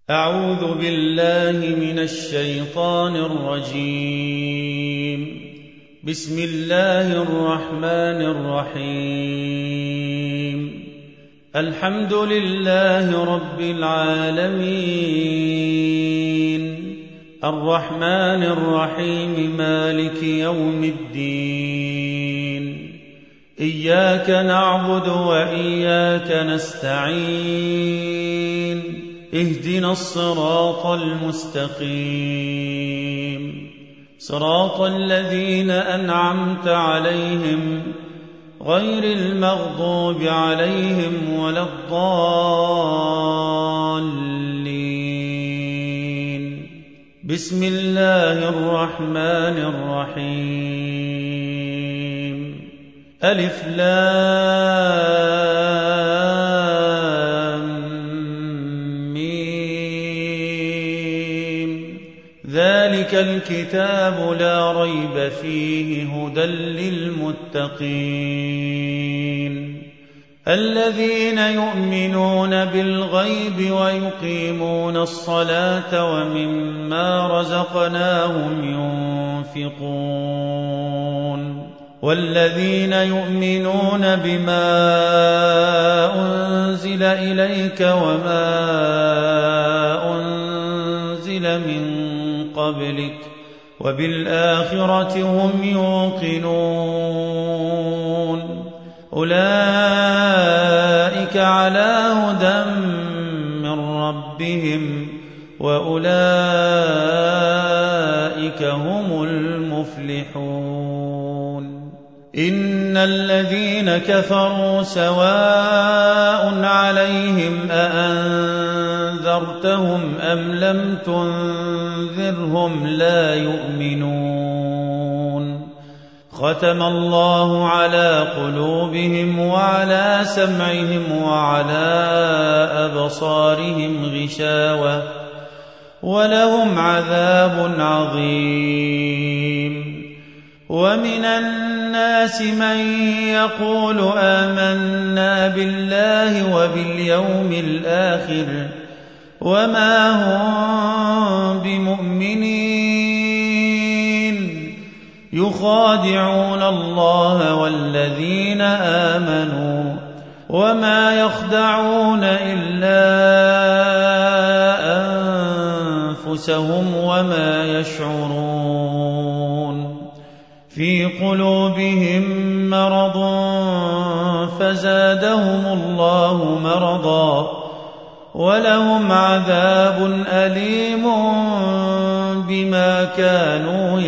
أعوذ بالله من الشيطان الرجيم. بسم الله الرحمن الرحيم. الحمد لله رب العالمين، الرحمن الرحيم، مالك يوم الدين. إياك نعبد وإياك نستعين، اهدنا الصراط المستقيم، صراط الذين أنعمت عليهم غير المغضوب عليهم ولا الضالين. بسم الله الرحمن الرحيم. ألف لام ميم. ذلك الكتاب لا ريب فيه هدى للمتقين، الذين يؤمنون بالغيب ويقيمون الصلاة ومما رزقناهم ينفقون، والذين يؤمنون بما أنزل إليك وما أنزل من قبلك وبالآخرة هم يوقنون، أولئك على هدى من ربهم وأولئك هم المفلحون. إن الذين كفروا سواء عليهم أأنذرتهم أم لم تنذرهم لا يؤمنون. ختم الله على قلوبهم وعلى سمعهم وعلى أبصارهم غشاوة ولهم عذاب عظيم. ومن الناس من يقول آمنا بالله وباليوم الآخر وما هم بمؤمنين، يخادعون الله والذين آمنوا وما يخدعون إلا أنفسهم وما يشعرون. في قلوبهم مرض فزادهم الله مرضا ولهم عذاب أليم بما كانوا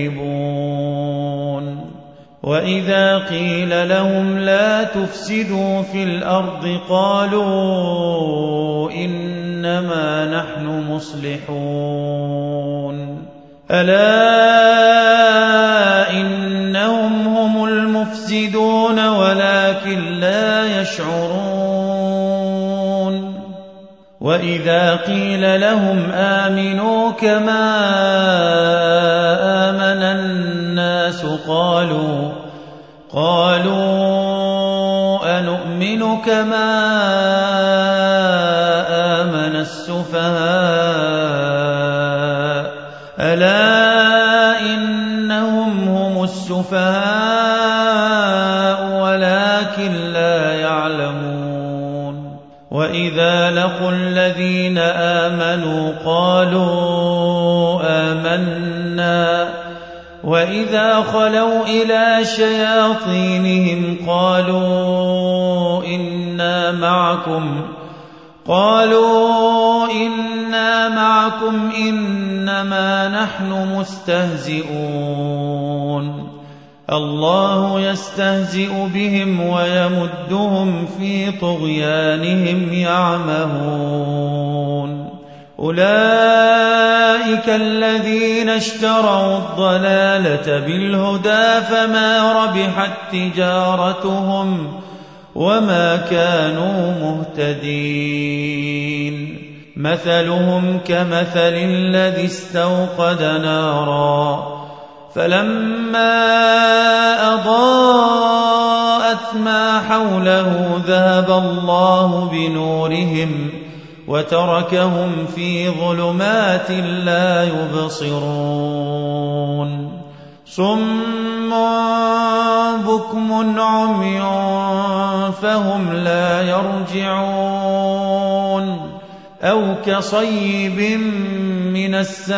يكذبون. وإذا قيل لهم لا تفسدوا في الأرض قالوا إنما نحن مصلحون، ألا إنهم هم المفسدون ولكن لا يشعرون. وإذا قيل لهم آمنوا كما آمن الناس قالوا أنؤمن كما آمن السفهاء، ألا إنهم هم السفهاء ولكن لا يعلمون. وإذا لقوا الذين آمنوا قالوا آمنا، وإذا خلوا إلى شياطينهم قالوا إنا معكم إنما نحن مستهزئون. الله يستهزئ بهم ويمدهم في طغيانهم يعمهون. أولئك الذين اشتروا الضلالة بالهدى فما ربحت تجارتهم وما كانوا مهتدين. مثلهم كمثل الذي استوقد نارا فلما أضاءت ما حوله ذهب الله بنورهم وتركهم في ظلمات لا يبصرون صم بكم عمي فهم لا يرجعون أو كصيب من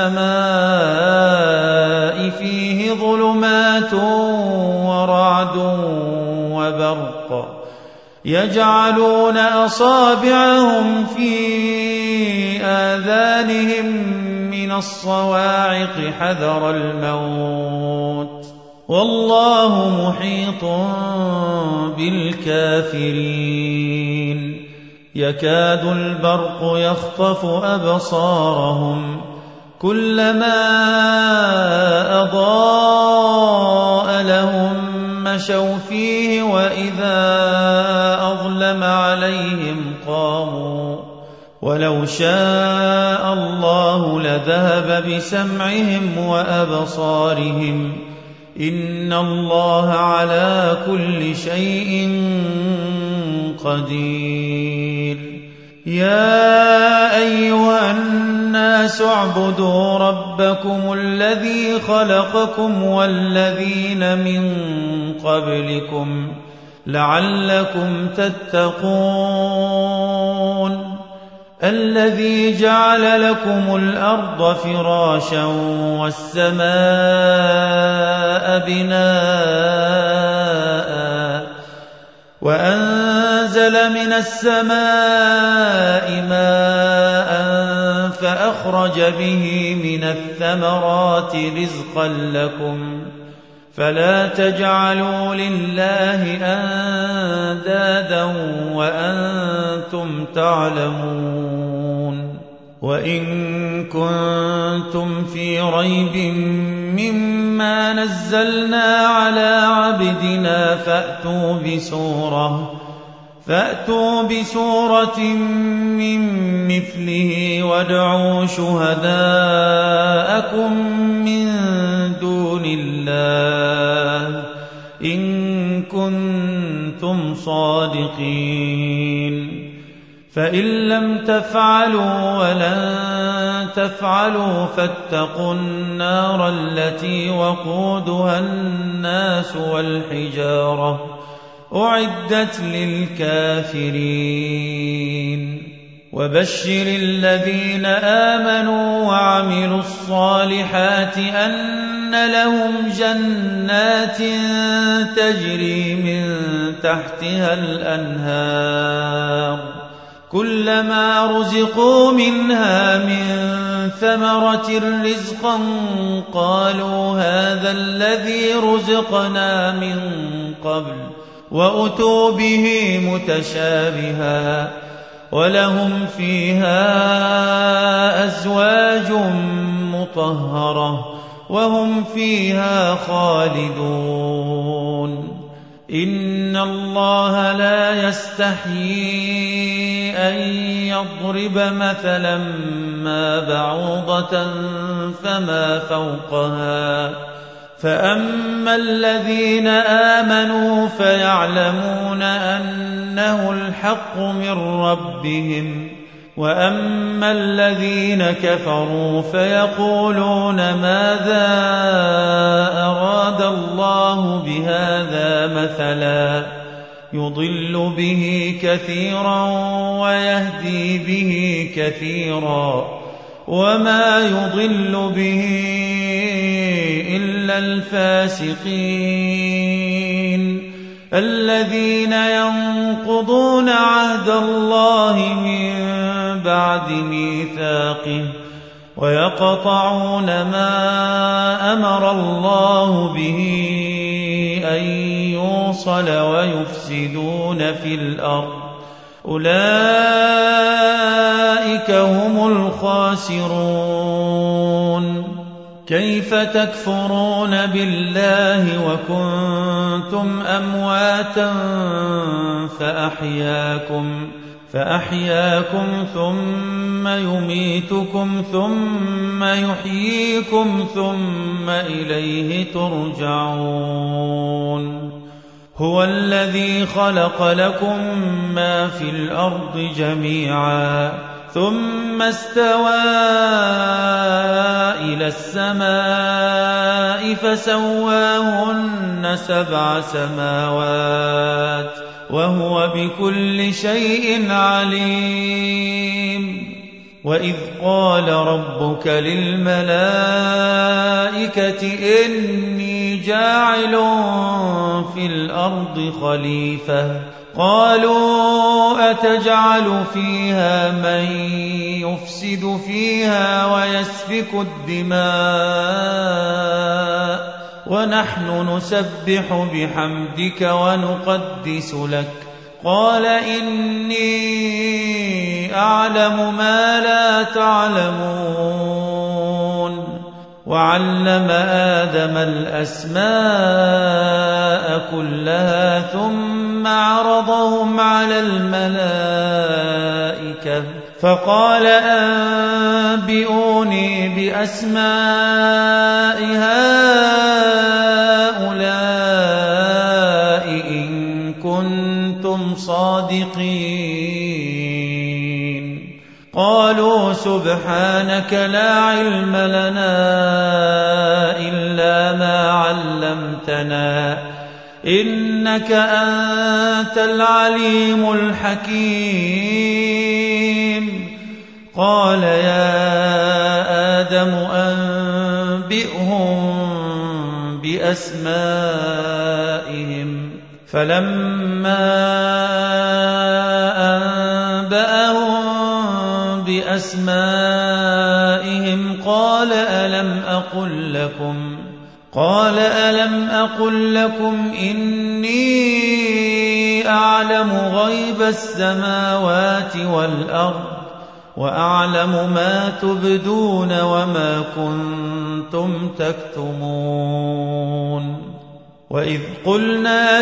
السماء فيه ظلمات ورعد وبرق يجعلون أصابعهم في آذانهم من الصواعق حذر الموت والله محيط بالكافرين يكاد البرق يخطف أبصارهم كلما أضاء لهم مشوا فيه وإذا أظلم عليهم قاموا ولو شاء الله لذهب بسمعهم وأبصارهم إن الله على كل شيء قدير يا أيها الناس اعبدوا ربكم الذي خلقكم والذين من قبلكم لعلكم تتقون الذي جعل لكم الأرض فراشا والسماء بناء وأنزل من السماء ماء فأخرج به من الثمرات رزقا لكم فلا تجعلوا لله أندادا وأنتم تعلمون وإن كنتم في ريب مما نزلنا على عبدنا فأتوا بسورة من مثله وادعوا شهداءكم من دون الله إن كنتم صادقين فإن لم تفعلوا ولن تفعلوا فاتقوا النار التي وقودها الناس والحجارة أعدت للكافرين وبشر الذين آمنوا وعملوا الصالحات أن لهم جنات تجري من تحتها الأنهار كلما رزقوا منها من ثمرة رزقا قالوا هذا الذي رزقنا من قبل وأتوا به متشابها ولهم فيها أزواج مطهرة وهم فيها خالدون إن الله لا يستحيي أن يضرب مثلا ما بعوضة فما فوقها فأما الذين آمنوا فيعلمون أنه الحق من ربهم وأما الذين كفروا فيقولون ماذا أراد الله بهذا مثلا يضل به كثيرا ويهدي به كثيرا وما يضل به إلا الفاسقين الذين ينقضون عهد الله من بعد ميثاقه ويقطعون ما أمر الله به أن يوصل ويفسدون في الأرض أولئك هم الخاسرون كيف تكفرون بالله وكنتم أمواتا فأحياكم ثم يميتكم ثم يحييكم ثم إليه ترجعون هو الذي خلق لكم ما في الأرض جميعا ثم استوى إلى السماء فسواهن 7 سماوات وهو بكل شيء عليم. وإذ قال ربك للملائكة إني جاعل في الأرض خليفة قالوا أتجعل فيها من يفسد فيها ويسفك الدماء ونحن نسبح بحمدك ونقدس لك قال إني أعلم ما لا تعلمون. وعلم آدم الأسماء كلها ثم عرضهم على الملائكة فقال أنبئوني بأسماء هؤلاء إن كنتم صادقين. قالوا سبحانك لا علم لنا إلا ما علمتنا إنك أنت العليم الحكيم. قال يا آدم أنبئهم بأسمائهم فلما أنبأهم بأسمائهم قال ألم أقل لكم إني أعلم غيب السماوات والأرض وأعلم ما تبدون وما كنتم تكتمون. وإذ قلنا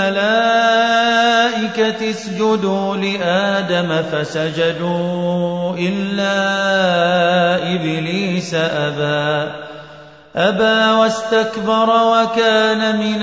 للملائكة اسجدوا لآدم فسجدوا إلا إبليس أبى واستكبر وكان من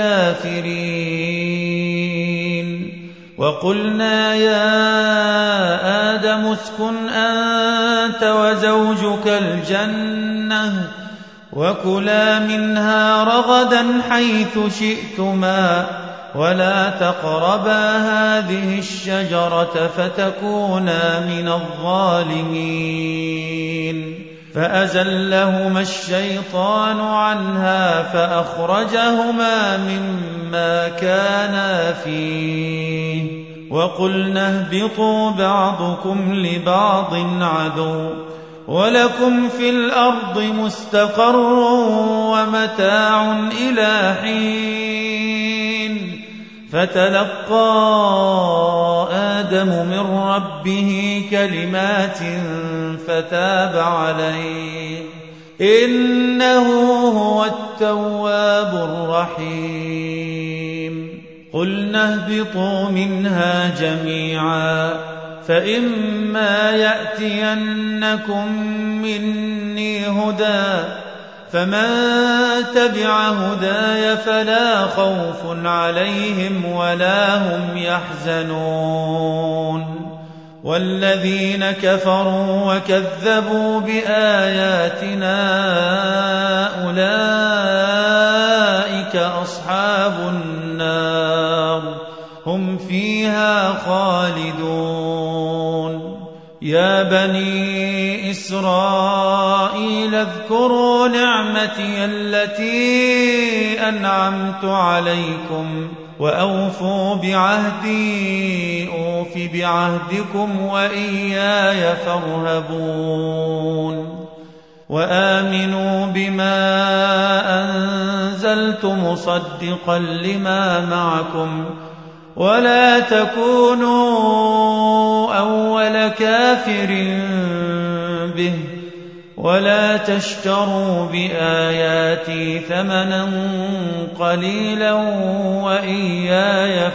الكافرين. وقلنا يا آدم اسكن أنت وزوجك الجنة وكلا منها رغدا حيث شئتما ولا تقربا هذه الشجرة فتكونا من الظالمين. فأزلهما الشيطان عنها فأخرجهما مما كانا فيه وقلنا اهبطوا بعضكم لبعض عدو ولكم في الأرض مستقر ومتاع إلى حين. فتلقى آدم من ربه كلمات فتاب عليه إنه هو التواب الرحيم. قلنا اهبطوا منها جميعا فإما يأتينكم مني هدى فمن تبع هداي فلا خوف عليهم ولا هم يحزنون. والذين كفروا وكذبوا بآياتنا أولئك أصحاب النار هم فيها خالدون. يا بني إسرائيل اذكروا نعمتي التي أنعمت عليكم وأوفوا بعهدي أوف بعهدكم وإياي فارهبون. وآمنوا بما أنزلت مصدقا لما معكم ولا تكونوا أول كافر به ولا تشتروا بآياتي ثمنا قليلا وإياي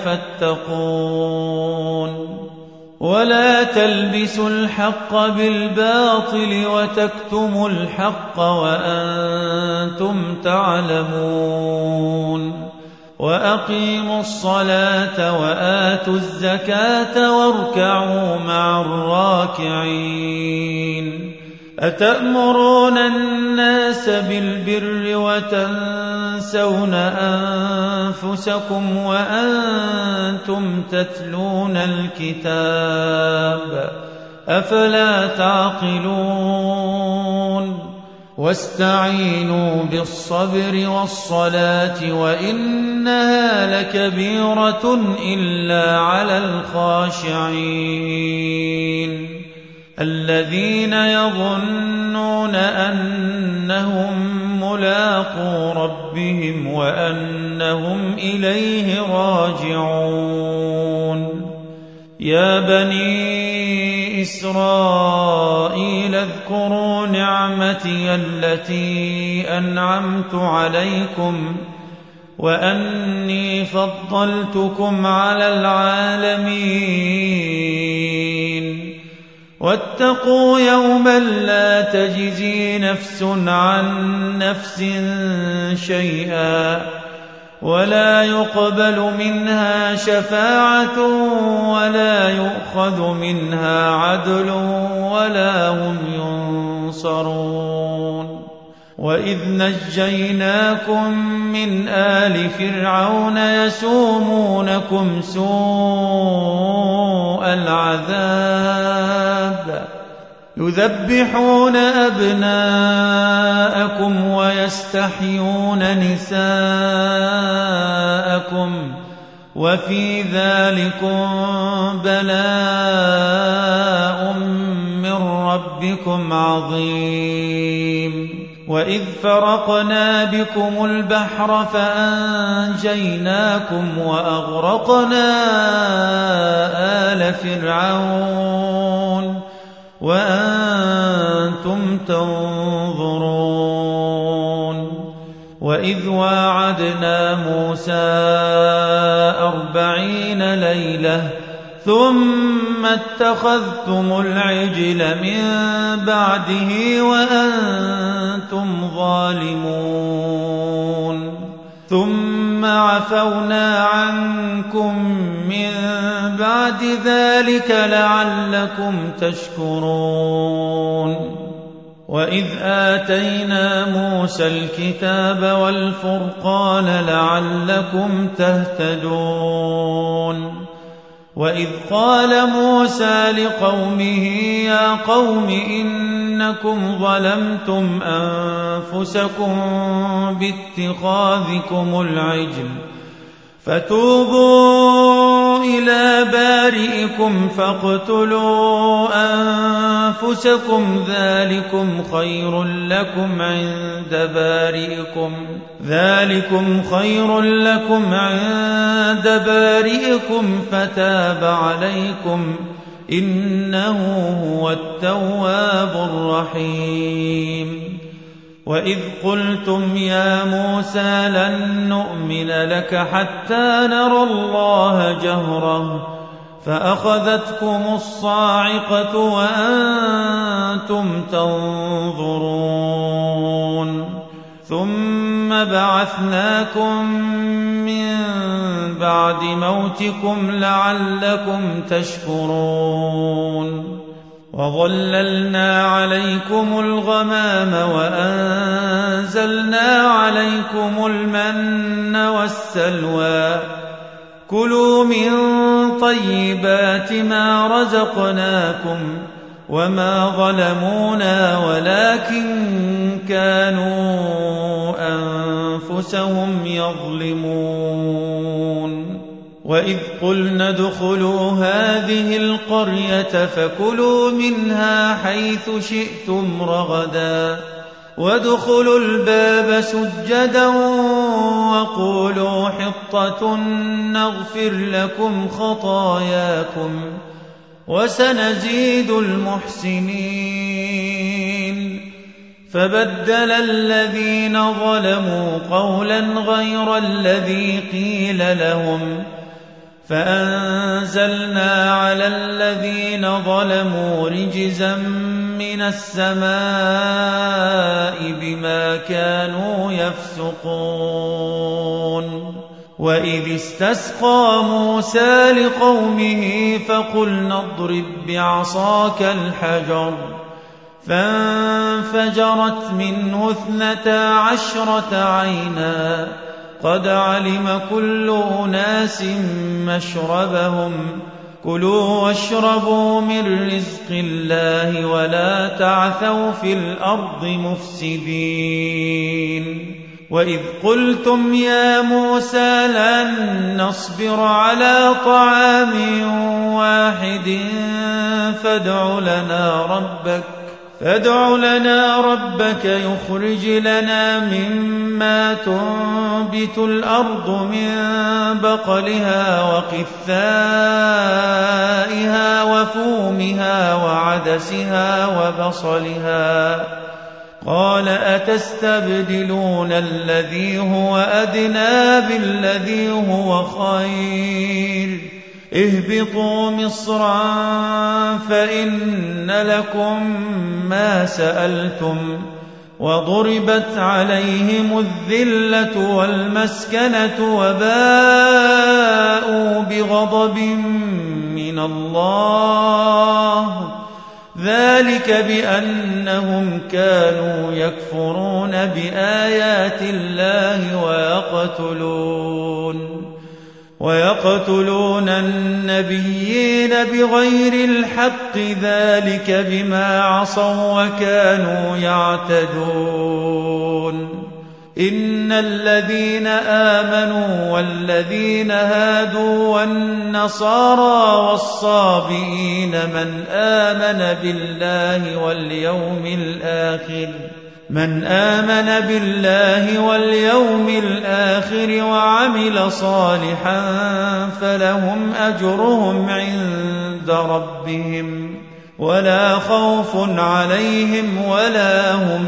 فاتقون. ولا تلبسوا الحق بالباطل وتكتموا الحق وأنتم تعلمون. وأقيموا الصلاة وآتوا الزكاة واركعوا مع الراكعين أتأمرون الناس بالبر وتنسون أنفسكم وأنتم تتلون الكتاب أفلا تعقلون واستعينوا بالصبر والصلاة وإنها لكبيرة إلا على الخاشعين الذين يظنون أنهم ملاقو ربهم وأنهم إليه راجعون يا بني إسرائيل اذكروا نعمتي التي أنعمت عليكم وأني فضلتكم على العالمين واتقوا يوما لا تجزي نفس عن نفس شيئا ولا يقبل منها شفاعة ولا يؤخذ منها عدل ولا هم ينصرون وإذ نجيناكم من آل فرعون يسومونكم سوء العذاب يذبحون أبناءكم ويستحيون نساءكم وفي ذلكم بلاء من ربكم عظيم وإذ فرقنا بكم البحر فأنجيناكم وأغرقنا آل فرعون وأنتم تنظرون وإذ واعدنا موسى 40 ليلة ثم اتخذتم العجل من بعده وأنتم ظالمون ثم عفونا عنكم من بعد ذلك لعلكم تشكرون وإذ آتينا موسى الكتاب والفرقان لعلكم تهتدون وإذ قال موسى لقومه يا قوم إنكم ظلمتم أنفسكم باتخاذكم العجل فتوبوا إلى بارئكم فاقتلوا أنفسكم ذلكم خير لكم عند بارئكم فتاب عليكم إنه هو التواب الرحيم وإذ قلتم يا موسى لن نؤمن لك حتى نرى الله جهرة فأخذتكم الصاعقة وأنتم تنظرون ثم بعثناكم من بعد موتكم لعلكم تشكرون وظللنا عليكم الغمام وأنزلنا عليكم المن والسلوى كلوا من طيبات ما رزقناكم وما ظلمونا ولكن كانوا أنفسهم يظلمون وإذ قلنا ادخلوا هذه القرية فكلوا منها حيث شئتم رغدا وادخلوا الباب سجدا وقولوا حطة نغفر لكم خطاياكم وسنزيد المحسنين فبدل الذين ظلموا قولا غير الذي قيل لهم فأنزلنا على الذين ظلموا رجزا من السماء بما كانوا يفسقون وإذ استسقى موسى لقومه فقلنا اضرب بعصاك الحجر فانفجرت منه 12 عينا قد علم كل أناس مشربهم كلوا واشربوا من رزق الله ولا تعثوا في الأرض مفسدين وإذ قلتم يا موسى لن نصبر على طعام واحد فادع لنا ربك يخرج لنا مما تنبت الأرض من بقلها وقثائها وفومها وعدسها وبصلها قال أتستبدلون الذي هو أدنى بالذي هو خير اهبطوا مصرا فإن لكم ما سألتم وضربت عليهم الذلة والمسكنة وباءوا بغضب من الله ذلك بأنهم كانوا يكفرون بآيات الله ويقتلون النبيين بغير الحق ذلك بما عصوا وكانوا يعتدون إن الذين آمنوا والذين هادوا والنصارى والصابئين من آمن بالله واليوم الآخر وعمل صالحا فلهم أجرهم عند ربهم ولا خوف عليهم ولا هم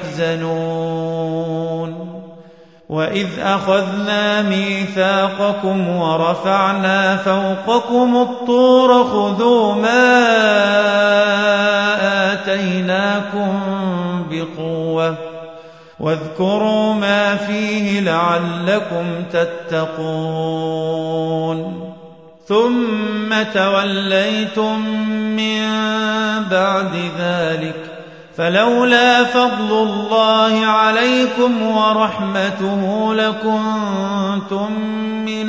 يحزنون وإذ أخذنا ميثاقكم ورفعنا فوقكم الطور خذوا ما آتيناكم بقوة واذكروا ما فيه لعلكم تتقون ثم توليتم من بعد ذلك فلولا فضل الله عليكم ورحمته لكنتم من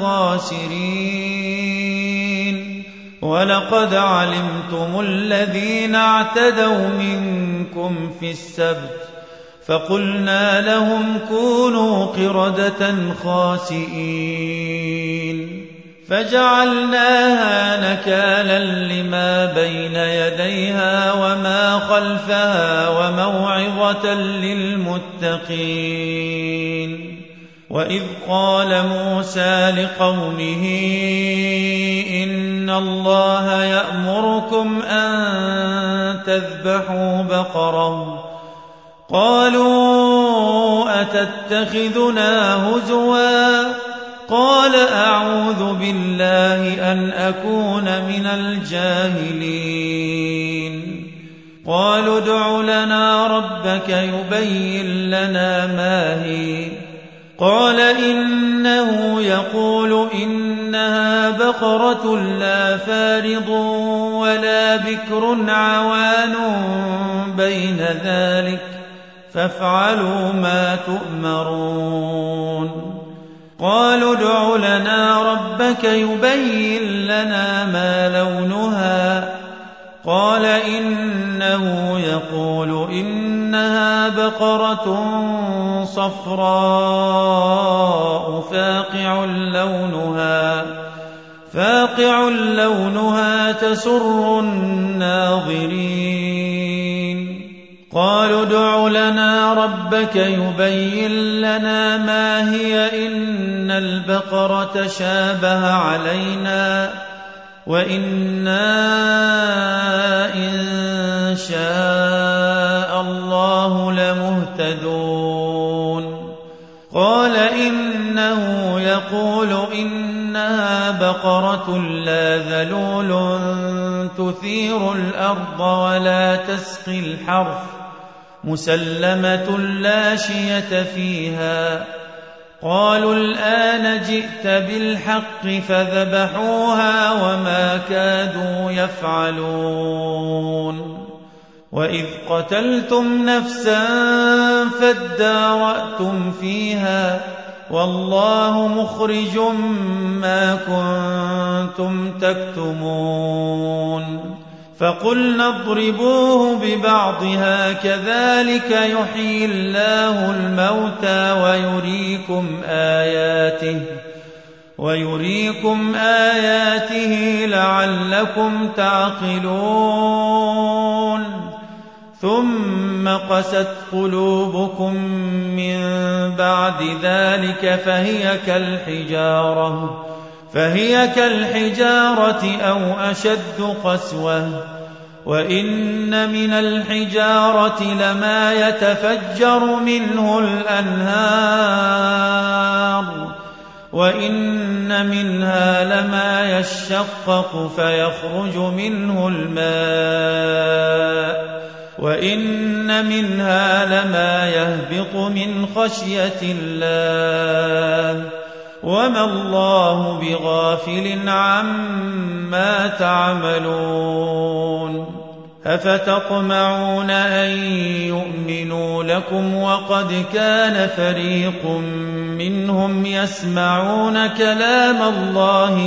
الخاسرين ولقد علمتم الذين اعتدوا منكم في السبت فقلنا لهم كونوا قردة خاسئين فجعلناها نكالا لما بين يديها وما خلفها وموعظة للمتقين وإذ قال موسى لقومه إن الله يأمركم أن تذبحوا بقرة قالوا أتتخذنا هزوا قال أعوذ بالله أن أكون من الجاهلين قالوا ادع لنا ربك يبين لنا ما هي قال إنه يقول إنها بقرة لا فارض ولا بكر عوان بين ذلك فافعلوا ما تؤمرون قالوا ادع لنا ربك يبين لنا ما لونها قال إنه يقول إنها بقرة صفراء فاقع لونها تسر الناظرين قالوا ادع لنا ربك يبين لنا ما هي إن البقرة شابه علينا وإنا إن شاء الله لمهتدون قال إنه يقول إنها بقرة لا ذلول تثير الأرض ولا تسقي الحرث مسلمة لا شية فيها قالوا الآن جئت بالحق فذبحوها وما كادوا يفعلون وإذ قتلتم نفسا فادارأتم فيها والله مخرج ما كنتم تكتمون فقلنا اضربوه ببعضها كذلك يحيي الله الموتى ويريكم آياته لعلكم تعقلون ثم قست قلوبكم من بعد ذلك فهي كالحجارة أو أشد قسوة وإن من الحجارة لما يتفجر منه الأنهار وإن منها لما يشقق فيخرج منه الماء وإن منها لما يهبط من خشية الله وما الله بغافل عما تعملون أفتطمعون أن يؤمنوا لكم وقد كان فريق منهم يسمعون كلام الله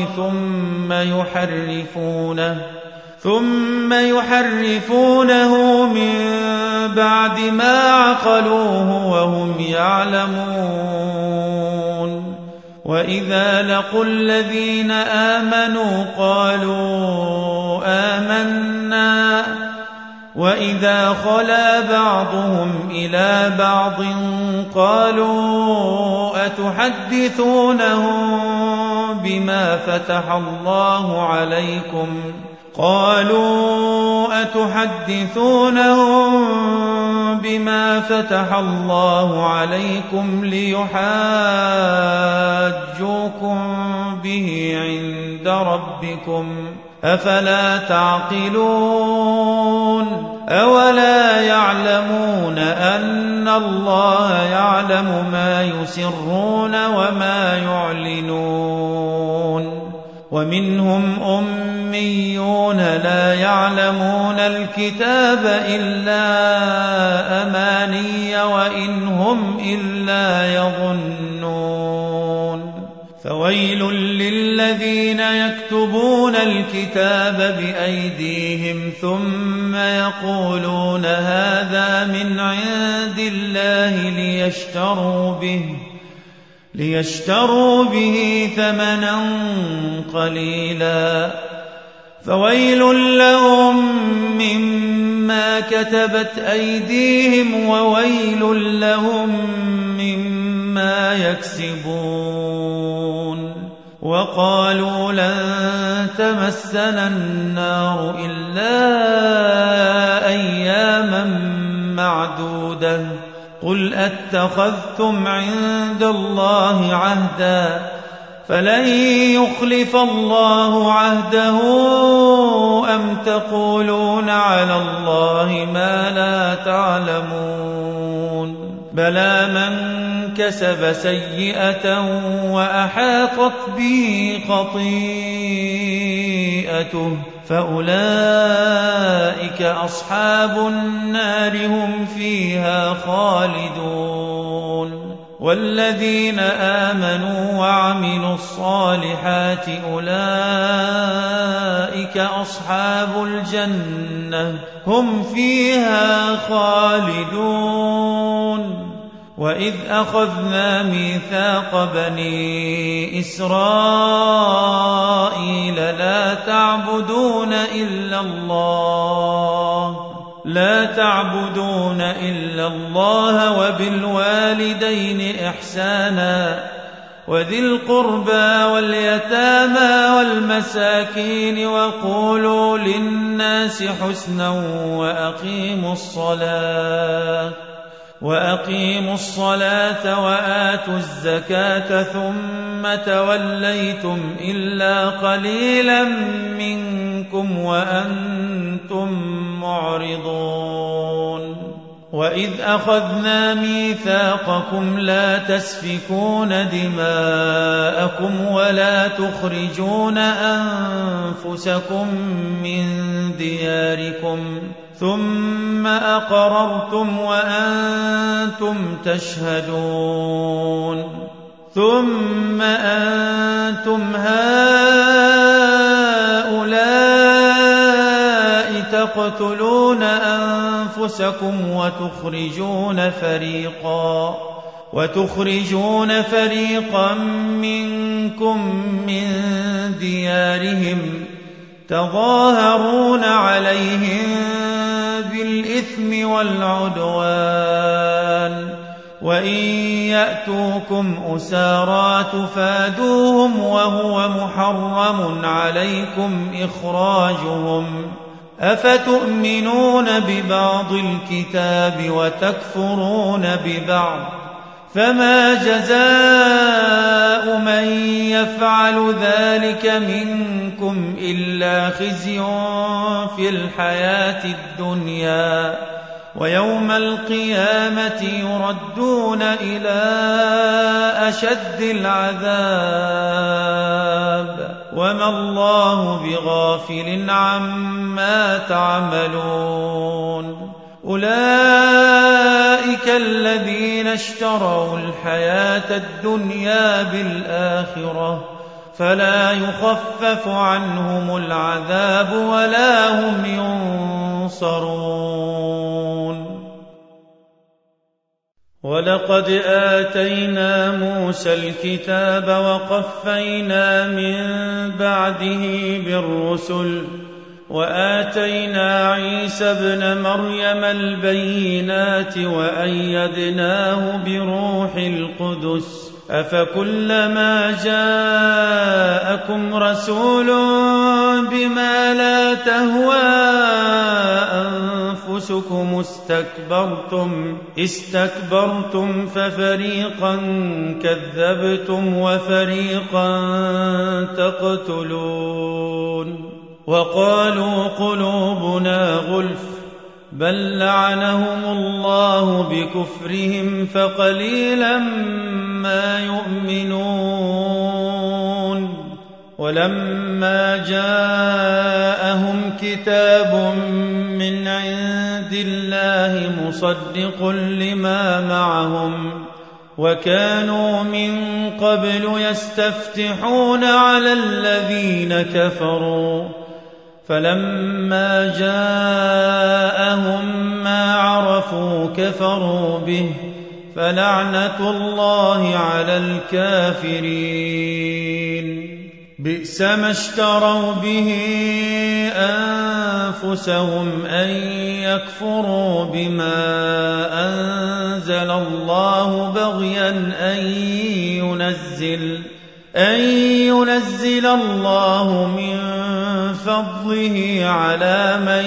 ثم يحرفونه من بعد ما عقلوه وهم يعلمون وإذا لقوا الذين آمنوا قالوا آمنا وإذا خلا بعضهم إلى بعض قالوا أتحدثونهم بما فتح الله عليكم ليحاجوكم به عند ربكم أفلا تعقلون أولا يعلمون أن الله يعلم ما يسرون وما يعلنون ومنهم أميون لا يعلمون الكتاب إلا أماني وإن هم إلا يظنون فويل للذين يكتبون الكتاب بأيديهم ثم يقولون هذا من عند الله ليشتروا به ثمنا قليلا فويل لهم مما كتبت أيديهم وويل لهم مما يكسبون وقالوا لن تمسنا النار إلا أياما معدودة قل أتخذتم عند الله عهدا فلن يخلف الله عهده أم تقولون على الله ما لا تعلمون بلى من كسب سيئة وأحاطت به خطيئته فأولئك أصحاب النار هم فيها خالدون والذين آمنوا وعملوا الصالحات أولئك أصحاب الجنة هم فيها خالدون وإذ أخذنا ميثاق بني إسرائيل لا تعبدون إلا الله وبالوالدين إحسانا وذي القربى واليتامى والمساكين وقولوا للناس حسنا وأقيموا الصلاة وآتوا الزكاة ثم توليتم إلا قليلا منكم وأنتم معرضون وإذ أخذنا ميثاقكم لا تسفكون دماءكم ولا تخرجون أنفسكم من دياركم ثم أقررتم وأنتم تشهدون ثم أنتم هؤلاء تقتلون أنفسكم وتخرجون فريقا منكم من ديارهم تظاهرون عليهم بالإثم والعدوان وإن يأتوكم أسارى تفادوهم وهو محرم عليكم إخراجهم أفتؤمنون ببعض الكتاب وتكفرون ببعض فما جزاء من يفعل ذلك منكم إلا خزي في الحياة الدنيا ويوم القيامة يردون إلى أشد العذاب وما الله بغافل عما تعملون أولئك الذين اشتروا الحياة الدنيا بالآخرة فلا يخفف عنهم العذاب ولا هم ينصرون ولقد آتينا موسى الكتاب وقفينا من بعده بالرسل وآتينا عيسى ابن مريم البينات وأيدناه بروح القدس أفكلما جاءكم رسول بما لا تهوى أنفسكم استكبرتم ففريقا كذبتم وفريقا تقتلون وقالوا قلوبنا غلف بل لعنهم الله بكفرهم فقليلا ما يؤمنون ولما جاءهم كتاب من عند الله مصدق لما معهم وكانوا من قبل يستفتحون على الذين كفروا فلما جاءهم ما عرفوا كفروا به فلعنة الله على الكافرين بئس ما اشتروا به أنفسهم أن يكفروا بما أنزل الله بغيا أن ينزل الله من فضله على من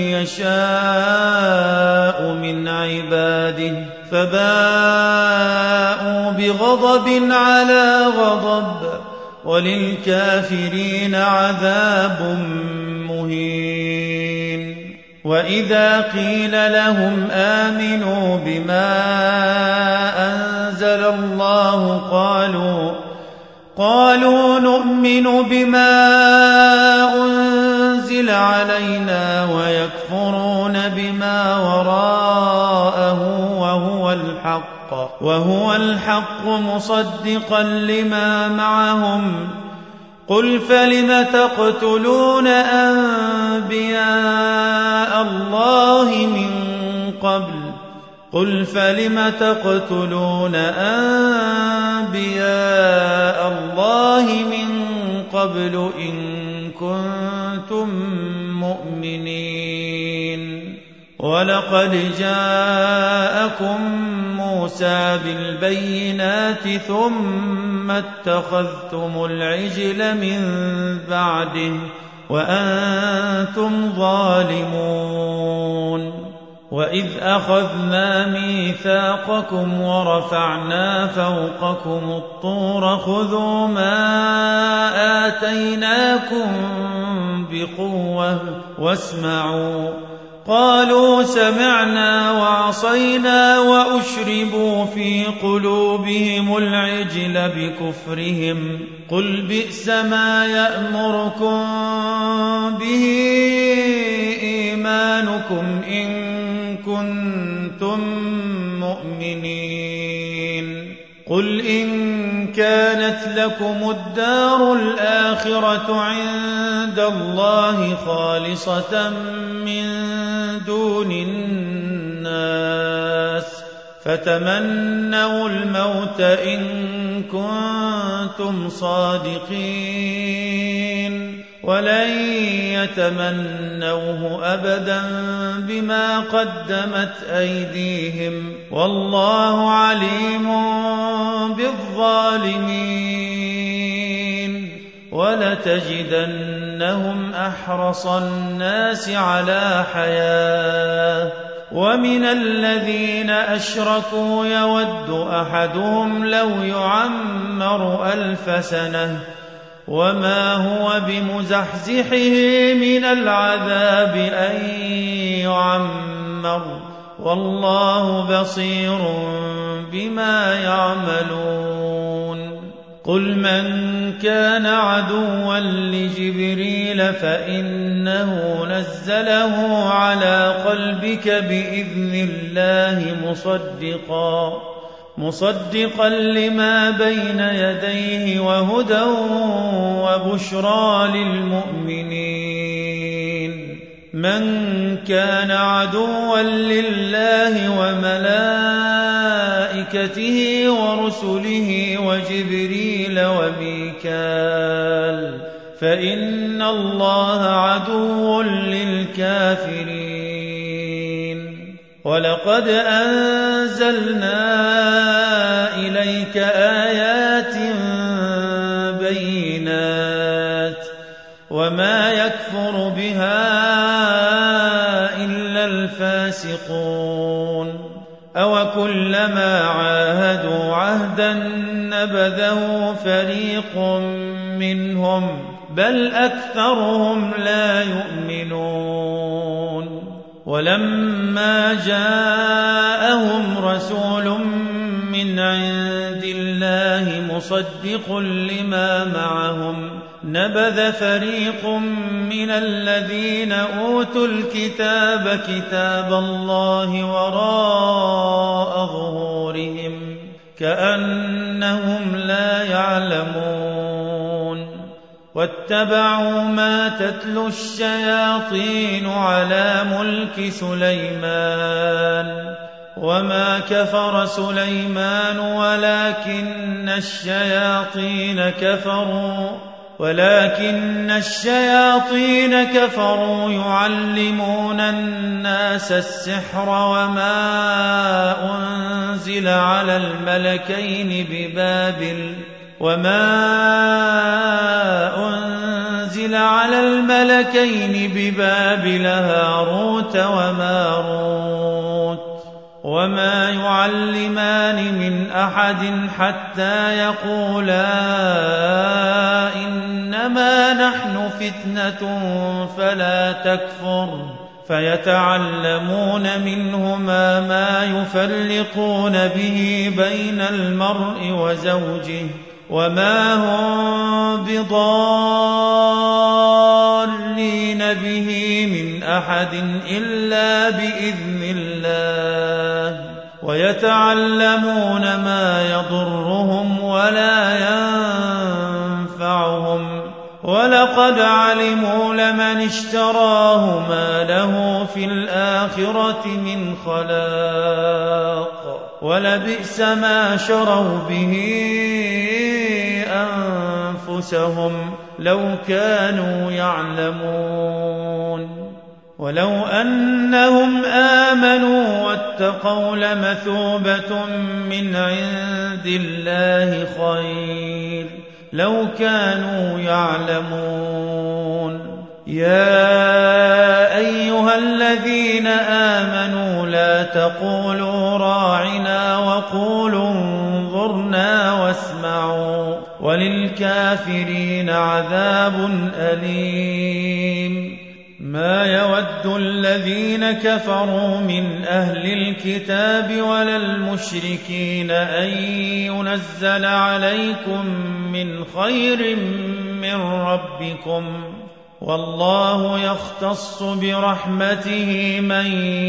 يشاء من عباده فباءوا بغضب على غضب وللكافرين عذاب مهين وإذا قيل لهم آمنوا بما أنزل الله قالوا نؤمن بما أنزل علينا ويكفرون بما وراءه وهو الحق مصدقا لما معهم قل فلم تقتلون أنبياء الله من قبل إن كنتم مؤمنين ولقد جاءكم موسى بالبينات ثم اتخذتم العجل من بعده وأنتم ظالمون وإذ أخذنا ميثاقكم ورفعنا فوقكم الطور خذوا ما آتيناكم بقوة قالوا سمعنا وعصينا وأشربوا في قلوبهم العجل بكفرهم قل بئس ما يأمركم به إيمانكم إن كنتم مؤمنين قل إن كانت لكم الدار الآخرة عند الله خالصة من دون الناس فتمنوا الموت إن كنتم صادقين ولن يتمنوه أبدا بما قدمت أيديهم والله عليم بالظالمين ولتجدنهم أحرص الناس على حياة ومن الذين أشركوا يود أحدهم لو يعمر 1000 سنة وما هو بمزحزحه من العذاب أن يعمر والله بصير بما يعملون قل من كان عدوا لجبريل فإنه نزله على قلبك بإذن الله مصدقا لما بين يديه وهدى وبشرى للمؤمنين من كان عدوا لله وملائكته ورسله وجبريل وميكال فإن الله عدو للكافرين ولقد أنزلنا إليك آيات بينات وما يكفر بها إلا الفاسقون أوكلما عاهدوا عهدا نبذه فريق منهم بل أكثرهم لا يؤمنون ولما جاءهم رسول من عند الله مصدق لما معهم نبذ فريق من الذين أوتوا الكتاب كتاب الله وراء ظهورهم كأنهم لا يعلمون واتبعوا ما تتلو الشياطين على ملك سليمان وما كفر سليمان ولكن الشياطين كفروا يعلمون الناس السحر وما أنزل على الملكين ببابل هاروت وماروت وما يعلمان من أحد حتى يقولا إنما نحن فتنة فلا تكفر فيتعلمون منهما ما يفرقون به بين المرء وزوجه وما هم بضارين به من أحد إلا بإذن الله ويتعلمون ما يضرهم ولا ينفعهم ولقد علموا لمن اشتراه ما له في الآخرة من خلاق ولبئس ما شروا به أنفسهم لو كانوا يعلمون ولو أنهم آمنوا واتقوا لمثوبة من عند الله خير لو كانوا يعلمون يا أيها الذين آمنوا لا تقولوا راعنا وقولوا انظرنا واسمعوا وللكافرين عذاب أليم ما يود الذين كفروا من أهل الكتاب ولا المشركين أن ينزل عليكم من خير من ربكم والله يختص برحمته من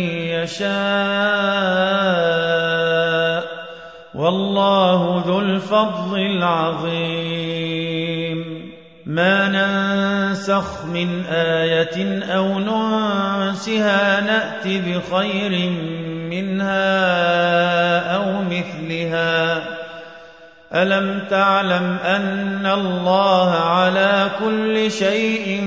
يشاء والله ذو الفضل العظيم ما ننسخ من آية أو ننسها نأت بخير منها أو مثلها ألم تعلم أن الله على كل شيء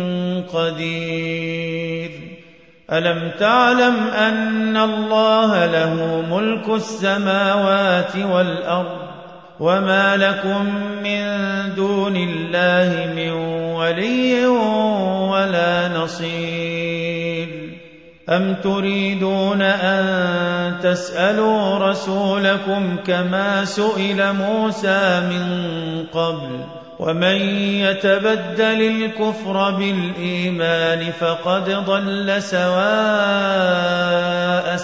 قدير ألم تعلم أن الله له ملك السماوات والأرض وما لكم من دون الله من ولي ولا نصير أم تريدون أن تسألوا رسولكم كما سئل موسى من قبل ومن يتبدل الكفر بالإيمان فقد ضل سواء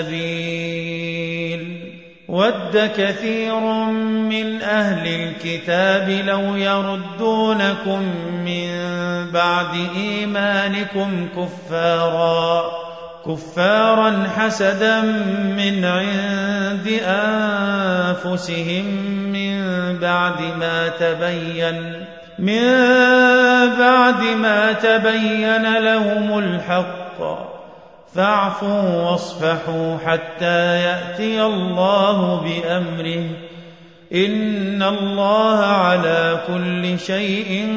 السبيل ود كثير من أهل الكتاب لو يردونكم من بعد إيمانكم كفارا حسدا من عند أنفسهم من بعد ما تبين لهم الحق فاعفوا واصفحوا حتى يأتي الله بأمره إن الله على كل شيء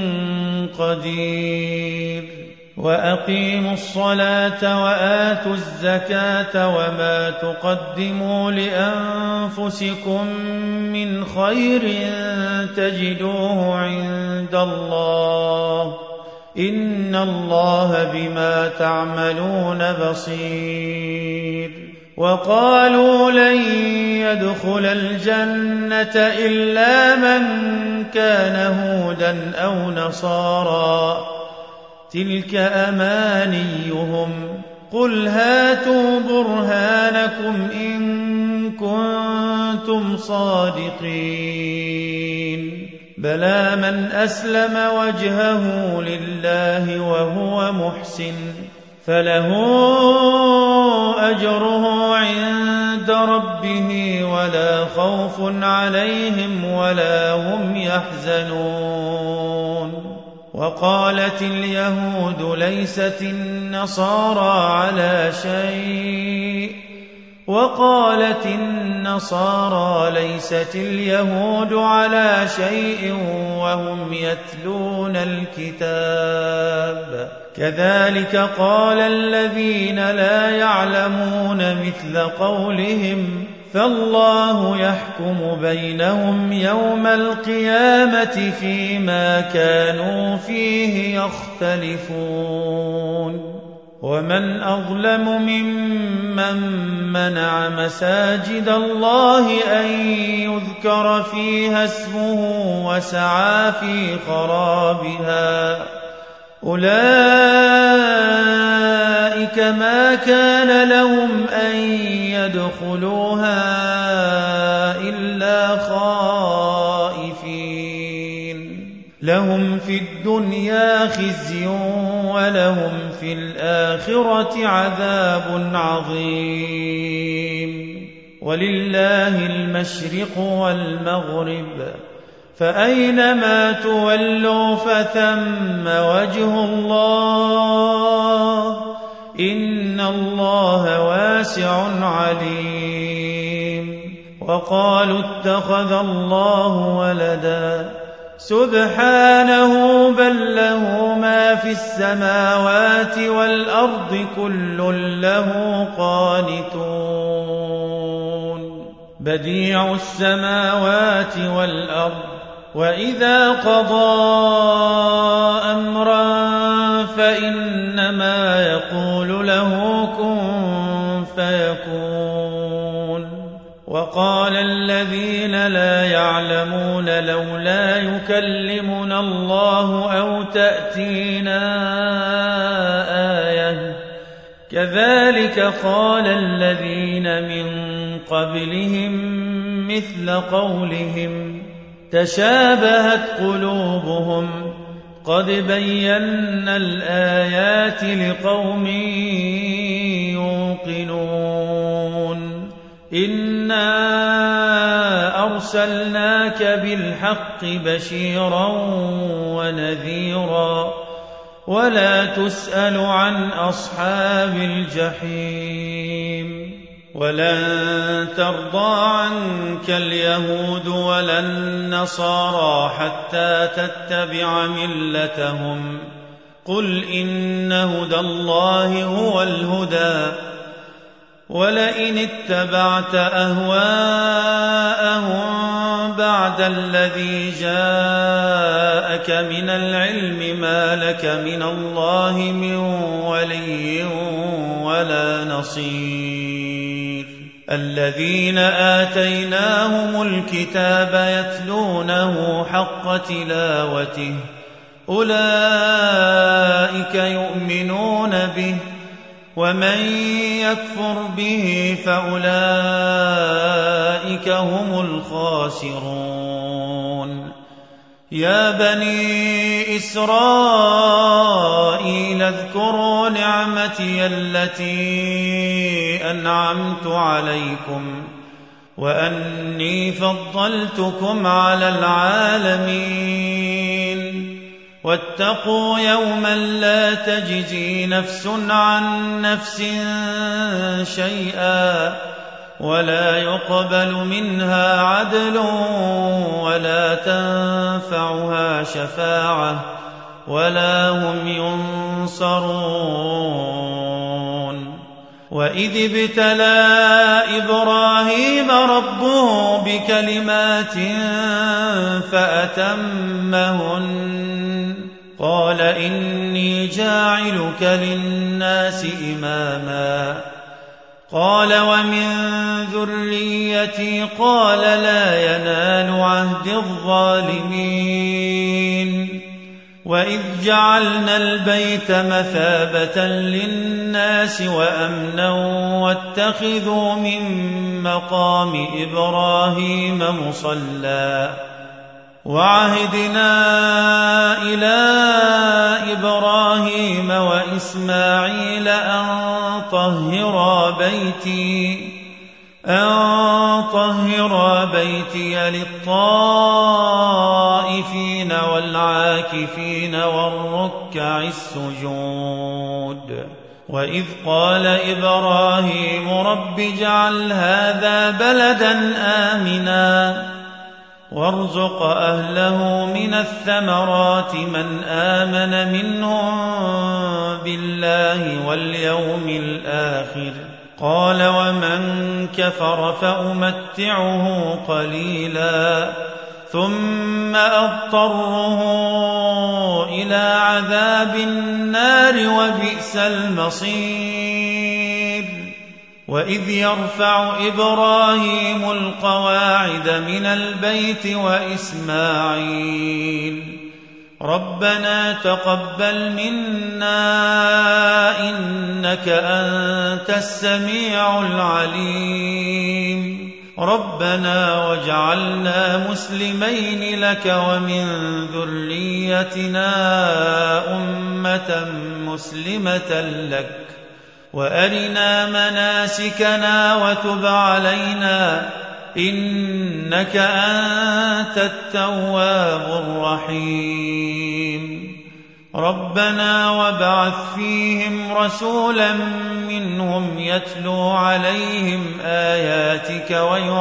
قدير وأقيموا الصلاة وآتوا الزكاة وما تقدموا لأنفسكم من خير تجدوه عند الله إن الله بما تعملون بصير وقالوا لن يدخل الجنة إلا من كان هودا أو نصارى تلك أمانيهم قل هاتوا برهانكم إن كنتم صادقين بلى من أسلم وجهه لله وهو محسن فله أجره عند ربه ولا خوف عليهم ولا هم يحزنون وقالت اليهود ليست النصارى على شيء وقالت النصارى ليست اليهود على شيء وهم يتلون الكتاب كذلك قال الذين لا يعلمون مثل قولهم فالله يحكم بينهم يوم القيامة فيما كانوا فيه يختلفون ومن أظلم ممن منع مساجد الله أن يذكر فيها اسمه وسعى في خرابها أولئك ما كان لهم أن يدخلوها إلا خائفين لهم في الدنيا خزي ولهم في الآخرة عذاب عظيم ولله المشرق والمغرب فأينما تولوا فثم وجه الله إن الله واسع عليم وقالوا اتخذ الله ولدا سبحانه بل له ما في السماوات والأرض كل له قانتون بديع السماوات والأرض وإذا قضى أمرا فإنما يقول له كن فيكون وقال الذين لا يعلمون لولا يكلمنا الله أو تأتينا آية كذلك قال الذين من قبلهم مثل قولهم تشابهت قلوبهم قد بينا الآيات لقوم يوقنون إنا أرسلناك بالحق بشيرا ونذيرا ولا تسأل عن أصحاب الجحيم ولن ترضى عنك اليهود ولا النصارى حتى تتبع ملتهم قل إن هدى الله هو الهدى ولئن اتبعت أهواءهم بعد الذي جاءك من العلم ما لك من الله من ولي ولا نصير الذين آتيناهم الكتاب يتلونه حق تلاوته أولئك يؤمنون به ومن يكفر به فأولئك هم الخاسرون يا بني إسرائيل اذكروا نعمتي التي أنعمت عليكم وأني فضلتكم على العالمين واتقوا يوما لا تجزي نفس عن نفس شيئا ولا يقبل منها عدل ولا تنفعها شفاعة ولا هم ينصرون وإذ ابتلى إبراهيم ربه بكلمات فأتمهن قال إني جاعلك للناس إماما قال ومن ذريتي قال لا ينال عهد الظالمين وإذ جعلنا البيت مثابة للناس وأمنا واتخذوا من مقام إبراهيم مصلى وعهدنا إلى إبراهيم وإسماعيل أن طهر بيتي للطائفين والعاكفين والركع السجود وإذ قال إبراهيم رب اجعل هذا بلدا آمنا وارزق أهله من الثمرات من آمن منهم بالله واليوم الآخر قال ومن كفر فأمتعه قليلا ثم أضطره إلى عذاب النار وبئس المصير وإذ يرفع إبراهيم القواعد من البيت وإسماعيل ربنا تقبل منا إنك أنت السميع العليم ربنا واجعلنا مسلمين لك ومن ذريتنا أمة مسلمة لك وأرنا مناسكنا وتب علينا إنك أنت التواب الرحيم ربنا وابعث فيهم رسولا منهم يتلو عليهم آياتك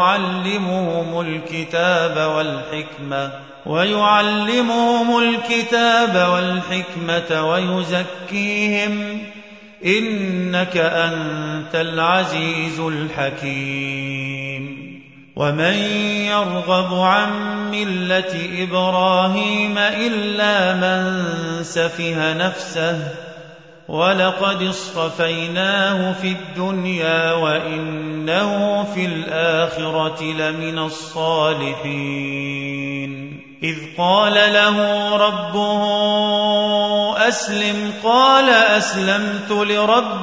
ويعلمهم الكتاب والحكمة ويزكيهم إنك أنت العزيز الحكيم ومن يرغب عن ملة إبراهيم إلا من سفه نفسه ولقد اصطفيناه في الدنيا وإنه وإنه في الآخرة لمن الصالحين. إذ قال له ربه أسلم قال أسلمت لرب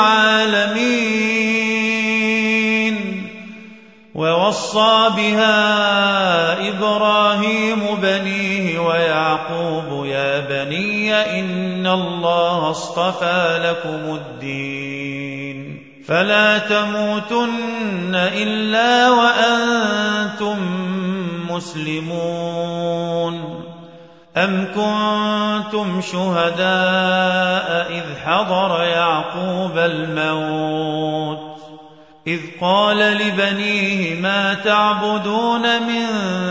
العالمين. ووصى بها إبراهيم بنيه ويعقوب يا بني إن الله اصطفى لكم الدين فلا تموتن إلا وأنتم مسلمون. أم كنتم شهداء إذ حضر يعقوب الموت إذ قال لبنيه ما تعبدون من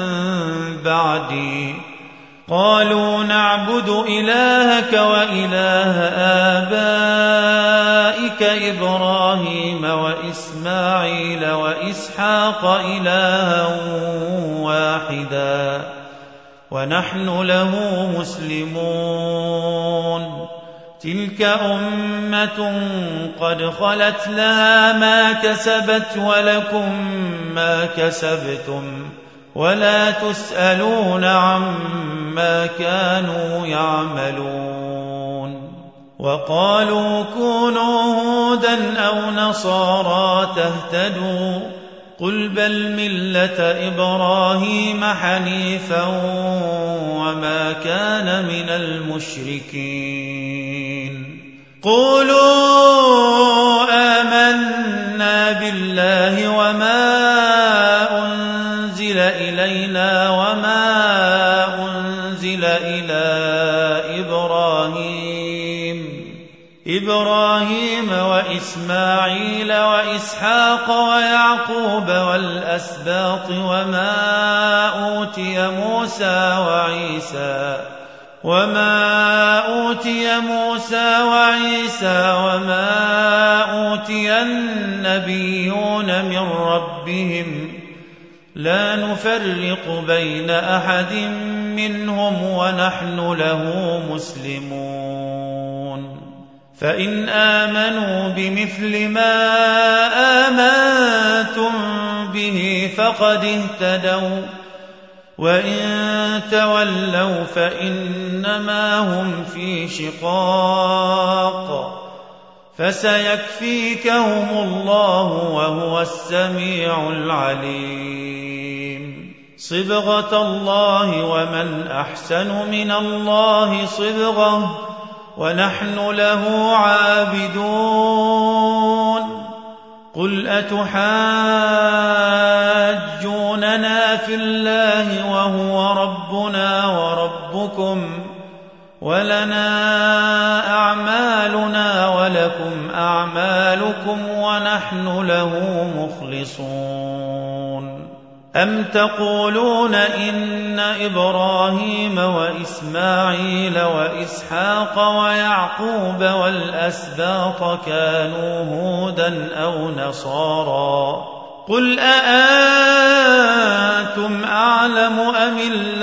بعدي قالوا نعبد إلهك وإله آبائك إبراهيم وإسماعيل وإسحاق إلها واحدا ونحن له مسلمون. تلك أمة قد خلت لها ما كسبت ولكم ما كسبتم ولا تسألون عما كانوا يعملون. وقالوا كونوا هودا أو نصارى تهتدوا قل بل ملة إبراهيم حنيفا وما كان من المشركين. قولوا آمنا بالله وما أنزل إلينا وما أنزل إلى إبراهيم وإسماعيل وإسحاق ويعقوب والأسباط وما أوتي موسى وعيسى وما أوتي النبيون من ربهم لا نفرق بين أحد منهم ونحن له مسلمون. فإن آمنوا بمثل ما آمنتم به فقد اهتدوا وإن تولوا فإنما هم في شقاق فسيكفيكهم الله وهو السميع العليم. صبغة الله ومن أحسن من الله صبغة ونحن له عابدون. قل أتحاجوننا في الله وهو ربنا وربكم ولنا أعمالنا ولكم أعمالكم ونحن له مخلصون. أم تقولون إن إبراهيم وإسماعيل وإسحاق ويعقوب والأسباط كانوا هودا أو نصارى قل أأنتم أعلم أم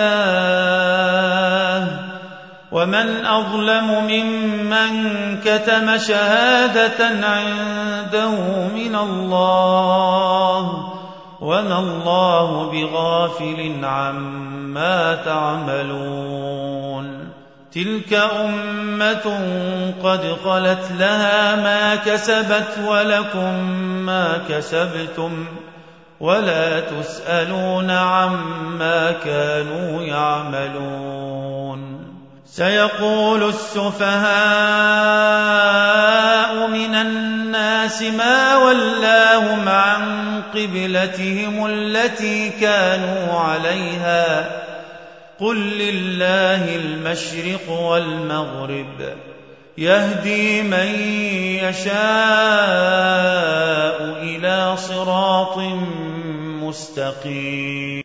الله ومن أظلم ممن كتم شهادة عنده من الله وما الله بغافل عما تعملون. تلك أمة قد خلت لها ما كسبت ولكم ما كسبتم ولا تسألون عما كانوا يعملون. سيقول السفهاء من الناس ما ولاهم عن قبلتهم التي كانوا عليها قل لله المشرق والمغرب يهدي من يشاء إلى صراط مستقيم.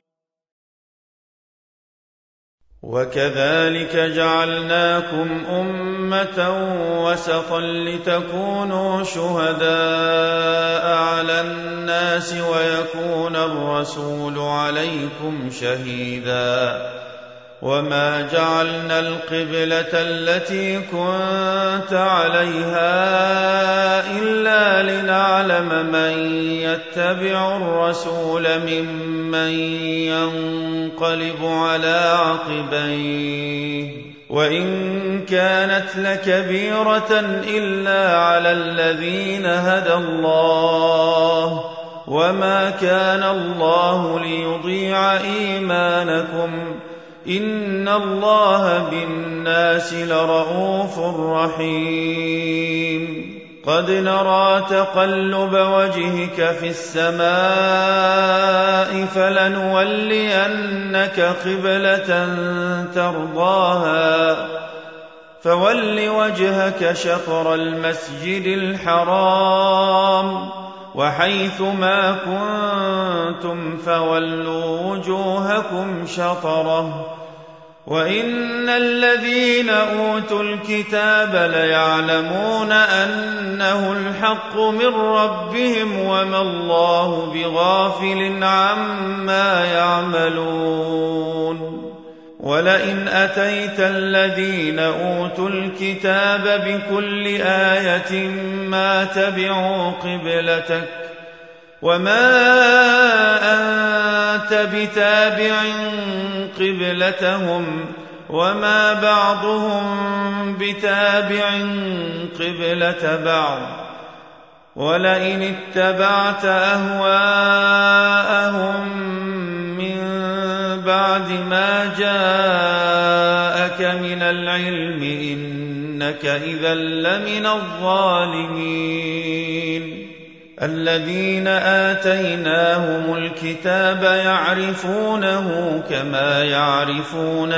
وكذلك جعلناكم أمة وسطا لتكونوا شهداء على الناس ويكون الرسول عليكم شهيدا وما جعلنا القبلة التي كنت عليها إلا لنعلم من يتبع الرسول ممن ينقلب على عقبيه وإن كانت لكبيرة إلا على الذين هدى الله وما كان الله ليضيع إيمانكم إن الله بالناس لرءوف رحيم قد نرى تقلب وجهك في السماء فلنولينك قبلة ترضاها فول وجهك شطر المسجد الحرام وحيث ما كنتم فولوا وجوهكم شطره وإن الذين أوتوا الكتاب ليعلمون أنه الحق من ربهم وما الله بغافل عما يعملون ولئن أتيت الذين أوتوا الكتاب بكل آية ما تبعوا قبلتك وما أنت بتابع قبلتهم وما بعضهم بتابع قبلة بعض ولئن اتبعت أهواءهم من بعد ما جاءك من العلم إنك إذا لمن الظالمين الذين آتيناهم الكتاب يعرفونه كما يعرفون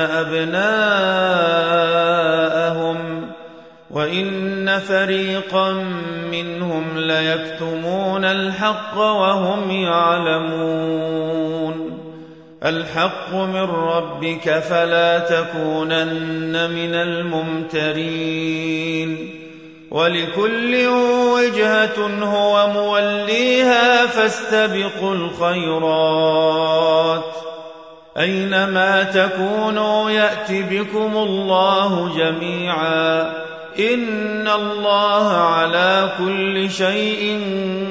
أبناءهم وإن فريقا منهم ليكتمون الحق وهم يعلمون الحق من ربك فلا تكونن من الممترين ولكل وجهة هو موليها فاستبقوا الخيرات أينما تكونوا يأت بكم الله جميعا إن الله على كل شيء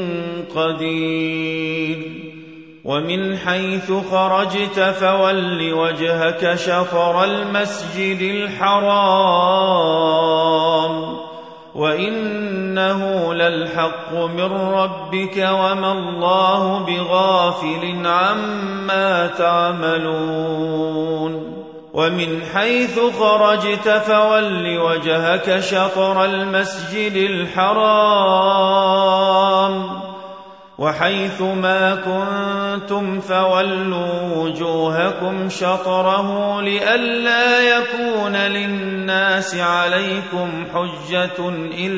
قدير ومن حيث خرجت فول وجهك شطر المسجد الحرام وإنه للحق من ربك وما الله بغافل عما تعملون ومن حيث خرجت فول وجهك شطر المسجد الحرام وحيث ما كنتم فولوا وجوهكم شطره لئلا يكون للناس عليكم حجة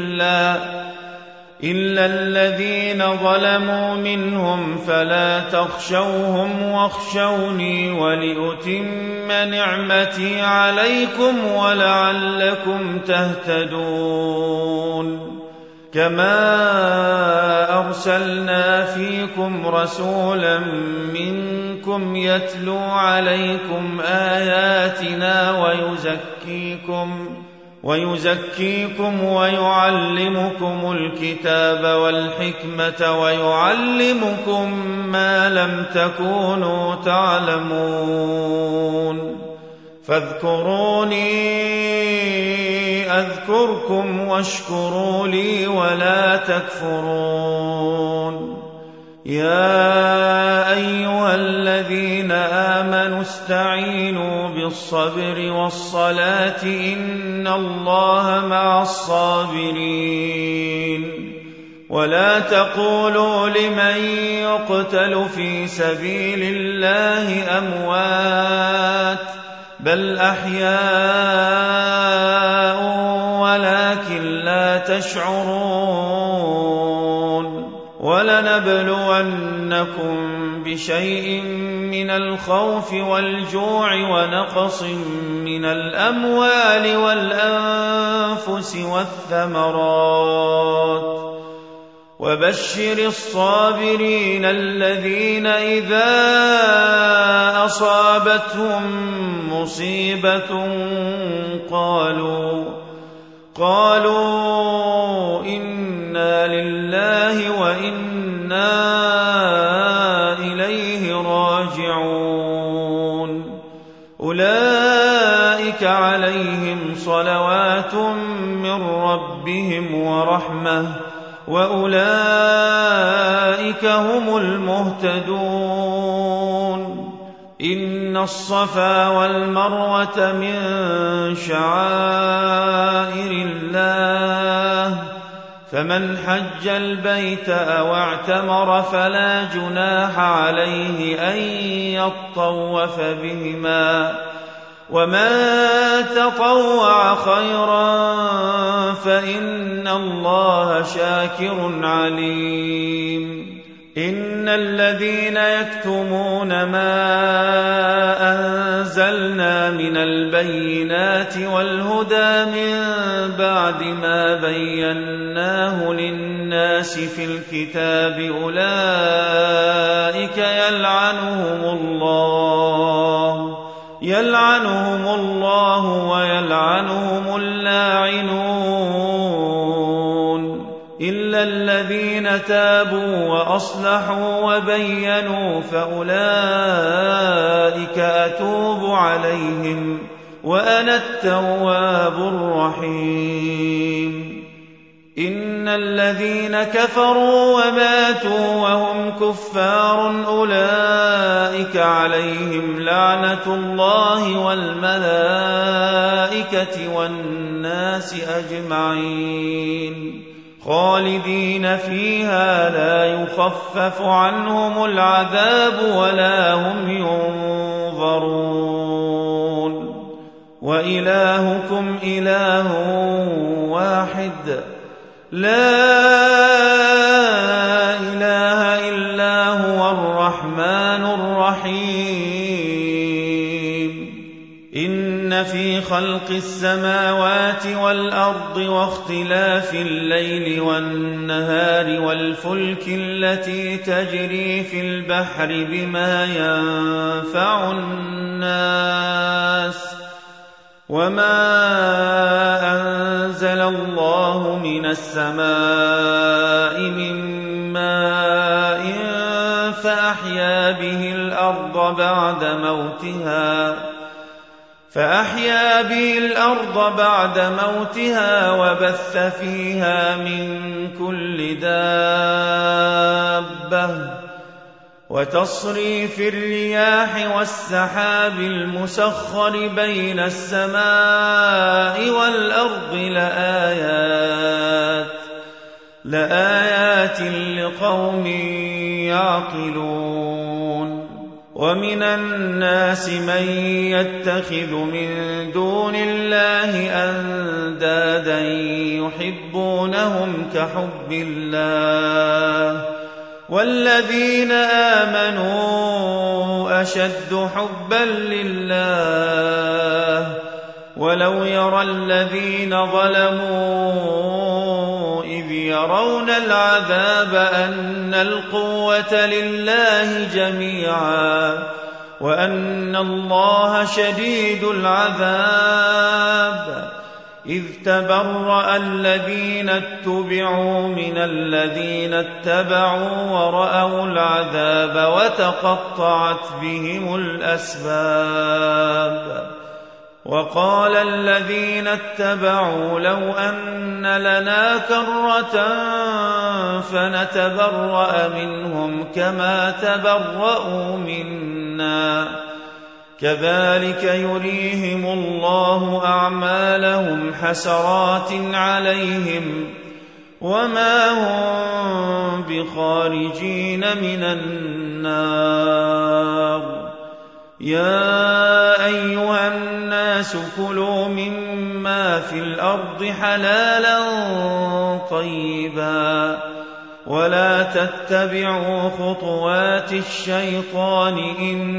إلا الذين ظلموا منهم فلا تخشوهم واخشوني ولأتم نعمتي عليكم ولعلكم تهتدون كما أرسلنا فيكم رسولا منكم يتلو عليكم آياتنا ويزكيكم ويعلمكم الكتاب والحكمة ويعلمكم ما لم تكونوا تعلمون فاذكروني أذكركم واشكروا لي ولا تكفرون يا أيها الذين آمنوا استعينوا بالصبر والصلاة إن الله مع الصابرين ولا تقولوا لمن يقتل في سبيل الله أموات بل أحياء ولكن لا تشعرون ولنبلونكم بشيء من الخوف والجوع ونقص من الأموال والأنفس والثمرات وبشر الصابرين الذين إذا أصابتهم مصيبة قالوا إنا لله وإنا إليه راجعون أولئك عليهم صلوات من ربهم ورحمة وأولئك هم المهتدون إن الصفا والمروة من شعائر الله فمن حج البيت أو اعتمر فلا جناح عليه أن يطوف بهما ومن تطوع خيرا فإن الله شاكر عليم إن الذين يكتمون ما أنزلنا من البينات والهدى من بعد ما بيناه للناس في الكتاب أولئك يلعنهم الله ويلعنهم اللاعنون إلا الذين تابوا وأصلحوا وبينوا فأولئك أتوب عليهم وأنا التواب الرحيم إن الذين كفروا وماتوا وهم كفار أولئك عليهم لعنة الله والملائكة والناس أجمعين خالدين فيها لا يخفف عنهم العذاب ولا هم ينظرون وإلهكم إله واحد لا إله إلا هو الرحمن الرحيم إن في خلق السماوات والأرض واختلاف الليل والنهار والفلك التي تجري في البحر بما ينفع الناس وما أنزل الله من السماء من ماء فأحيا به الأرض بعد موتها وبث فيها من كل دابة وتصريف الرياح والسحاب المسخر بين السماء والأرض لآيات لقوم يعقلون ومن الناس من يتخذ من دون الله أندادا يحبونهم كحب الله والذين آمنوا أشد حبا لله ولو يرى الذين ظلموا إذ يرون العذاب أن القوة لله جميعا وأن الله شديد العذاب إذ تبرأ الذين اتبعوا من الذين اتبعوا ورأوا العذاب وتقطعت بهم الأسباب وقال الذين اتبعوا لو أن لنا كرة فنتبرأ منهم كما تبرأوا منا كذلك يريهم الله أعمالهم حسرات عليهم وما هم بخارجين من النار يا أيها الناس كلوا مما في الأرض حلالا طيبا ولا تتبعوا خطوات الشيطان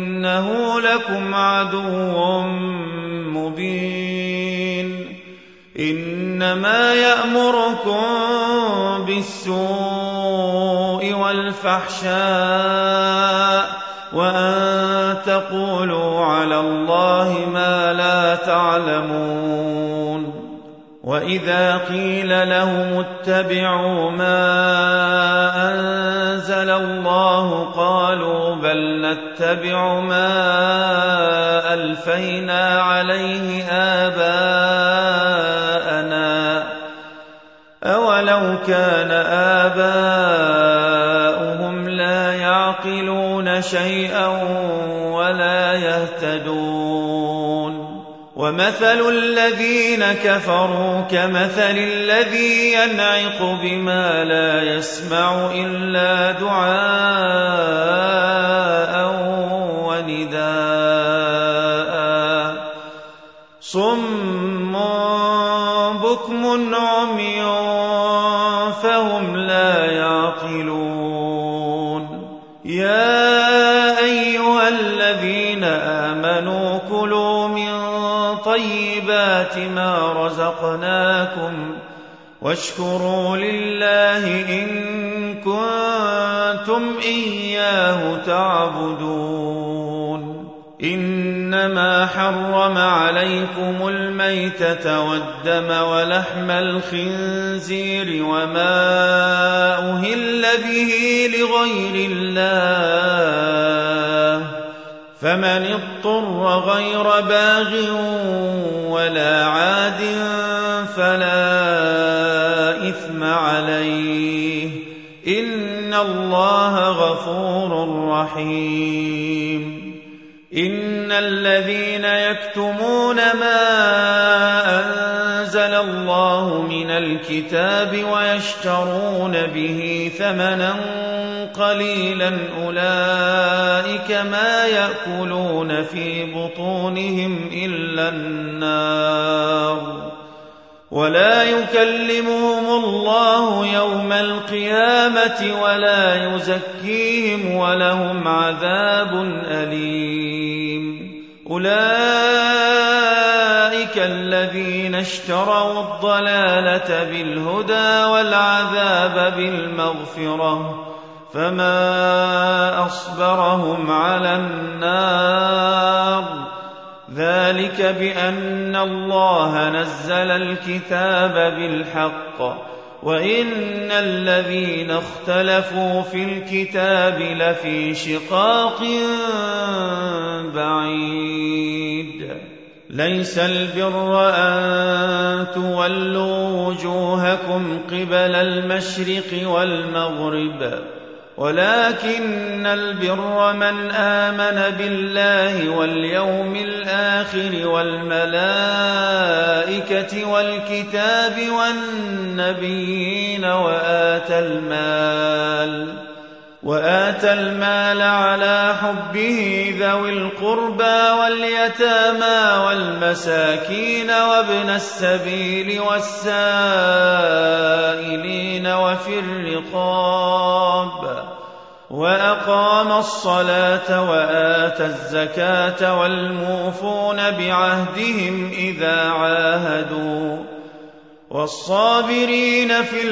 إنه لكم عدو مبين إنما يأمركم بالسوء والفحشاء وأن تقولوا على الله ما لا تعلمون وإذا قيل لهم اتبعوا ما أنزل الله قالوا بل نتبع ما ألفينا عليه آباءنا أولو كان آباؤهم لا يعقلون شيئا ولا يهتدون ومثل الذين كفروا كمثل الذي ينعق بما لا يسمع إلا دعاء ونداء صم بكم عمي فهم لا يعقلون يا أيها الذين آمنوا كلوا من طيبات ما رزقناكم واشكروا لله إن كنتم إياه تعبدون إنما حرم عليكم الميتة والدم ولحم الخنزير وما أهل به لغير الله فمن اضطر غير باغ ولا عاد فلا إثم عليه إن الله غفور رحيم إن الذين يكتمون ما أنزل الله من الكتاب ويشترون به ثمنا قليلا أولئك ما يأكلون في بطونهم إلا النار ولا يكلمهم الله يوم القيامة ولا يزكيهم ولهم عذاب أليم أولئك الذين اشتروا الضلالة بالهدى والعذاب بالمغفرة فما أصبرهم على النار ذلك بأن الله نزل الكتاب بالحق وإن الذين اختلفوا في الكتاب لفي شقاق بعيد ليس البر أن تولوا وجوهكم قبل المشرق والمغرب ولكن البر من آمن بالله واليوم الآخر والملائكة والكتاب والنبيين وآتى المال على حبه ذوي القربى واليتامى والمساكين وابن السبيل والسائلين وفي الرقاب وأقام الصلاة وآتى الزكاة والموفون بعهدهم إذا عاهدوا والصابرين في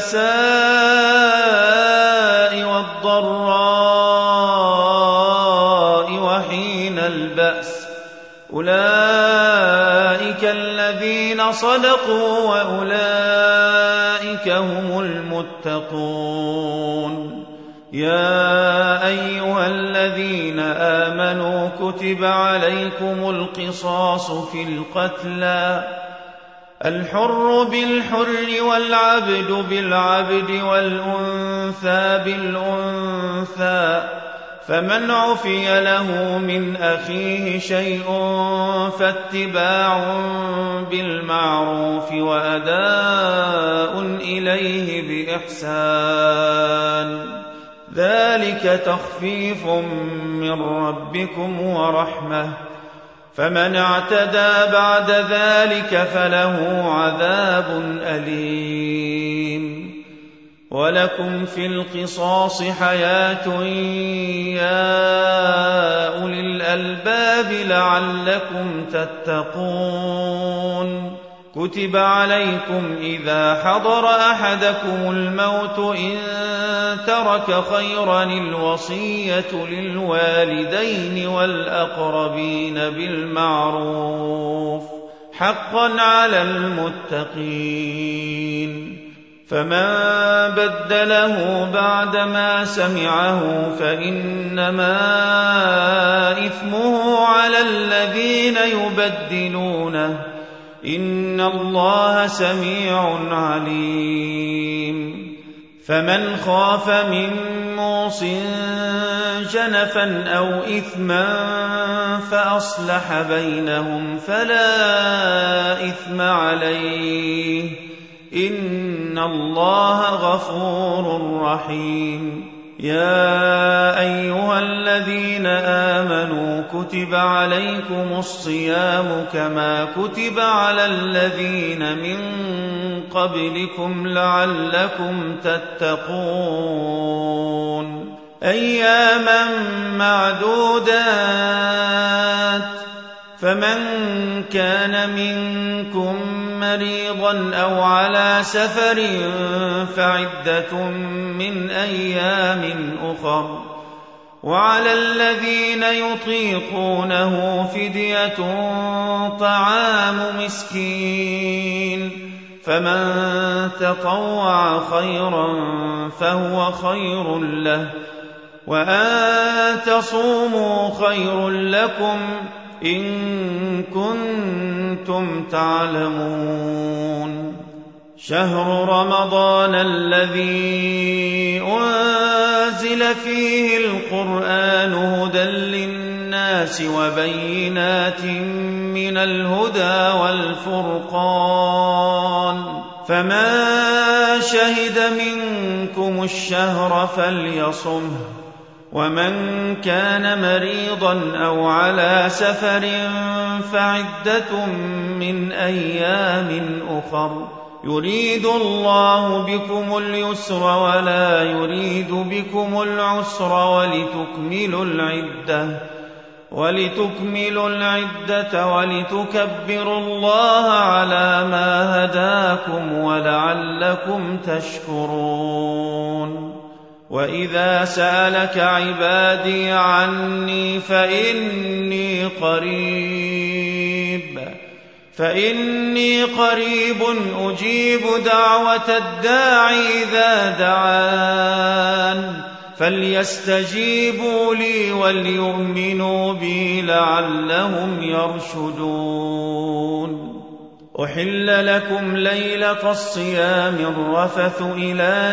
البأساء والضراء وحين البأس أولئك الذين صدقوا وأولئك هم المتقون يا أيها الذين آمنوا كتب عليكم القصاص في القتلى الحر بالحر والعبد بالعبد والأنثى بالأنثى فمن عفي له من أخيه شيء فاتباع بالمعروف وأداء إليه بإحسان ذلك تخفيف من ربكم ورحمة فمن اعتدى بعد ذلك فله عذاب أليم ولكم في القصاص حياة يا أولي الألباب لعلكم تتقون كتب عليكم إذا حضر أحدكم الموت إن ترك خيرا الوصية للوالدين والأقربين بالمعروف حقا على المتقين فمن بدله بعدما سمعه فإنما إثمه على الذين يبدلونه إن الله سميع عليم فمن خاف من موص جنفا أو إثما فأصلح بينهم فلا إثم عليه إن الله غفور رحيم يا أيها الذين آمنوا كتب عليكم الصيام كما كتب على الذين من قبلكم لعلكم تتقون أياما معدودات فمن كان منكم مريضا أو على سفر فعدة من أيام أخر وعلى الذين يطيقونه فدية طعام مسكين فمن تطوع خيرا فهو خير له وأن تصوموا خير لكم إن كنتم تعلمون شهر رمضان الذي أنزل فيه القرآن هدى للناس وبينات من الهدى والفرقان فمن شهد منكم الشهر فليصمه ومن كان مريضا أو على سفر فعدة من أيام أخر يريد الله بكم اليسر ولا يريد بكم العسر ولتكملوا العدة ولتكبروا الله على ما هداكم ولعلكم تشكرون وإذا سألك عبادي عني فإني قريب أجيب دعوة الداعي إذا دعان فليستجيبوا لي وليؤمنوا بي لعلهم يرشدون أحل لكم ليلة الصيام الرفث إلى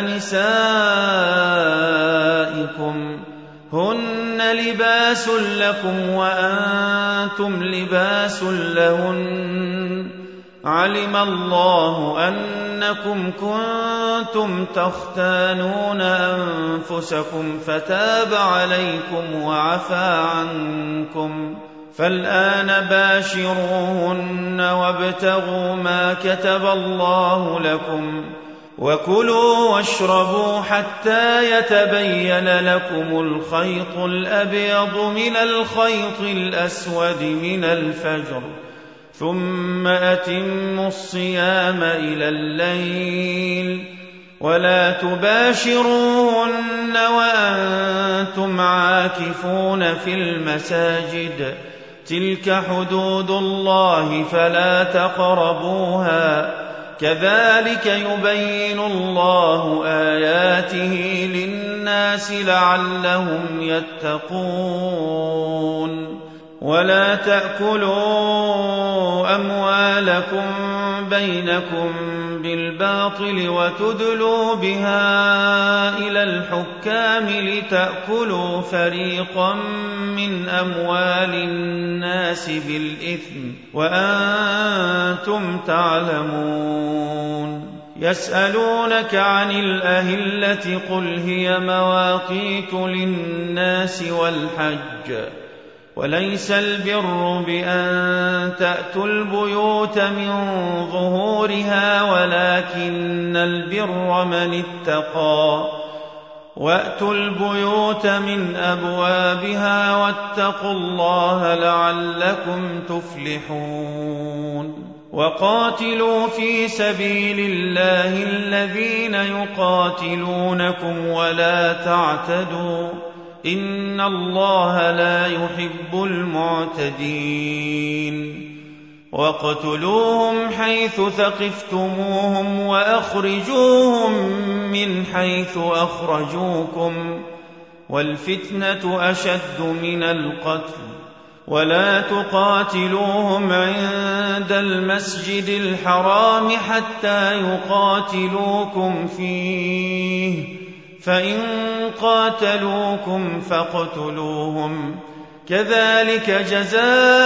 نسائكم هن لباس لكم وأنتم لباس لهن علم الله أنكم كنتم تختانون أنفسكم فتاب عليكم وعفى عنكم فالآن باشروهن وابتغوا ما كتب الله لكم وكلوا واشربوا حتى يتبين لكم الخيط الأبيض من الخيط الأسود من الفجر ثم أتموا الصيام إلى الليل ولا تباشروهن وأنتم عاكفون في المساجد تلك حدود الله فلا تقربوها كذلك يبين الله آياته للناس لعلهم يتقون ولا تأكلوا أموالكم بينكم بالباطل وتدلوا بها إلى الحكام لتأكلوا فريقا من أموال الناس بالإثم وأنتم تعلمون يسألونك عن الأهلة قل هي مواقيت للناس والحج وليس البر بأن تأتوا البيوت من ظهورها ولكن البر من اتقى وأتوا البيوت من أبوابها واتقوا الله لعلكم تفلحون وقاتلوا في سبيل الله الذين يقاتلونكم ولا تعتدوا إن الله لا يحب المعتدين واقتلوهم حيث ثقفتموهم وأخرجوهم من حيث أخرجوكم والفتنة أشد من القتل ولا تقاتلوهم عند المسجد الحرام حتى يقاتلوكم فيه فإن قاتلوكم فاقتلوهم كذلك جزاء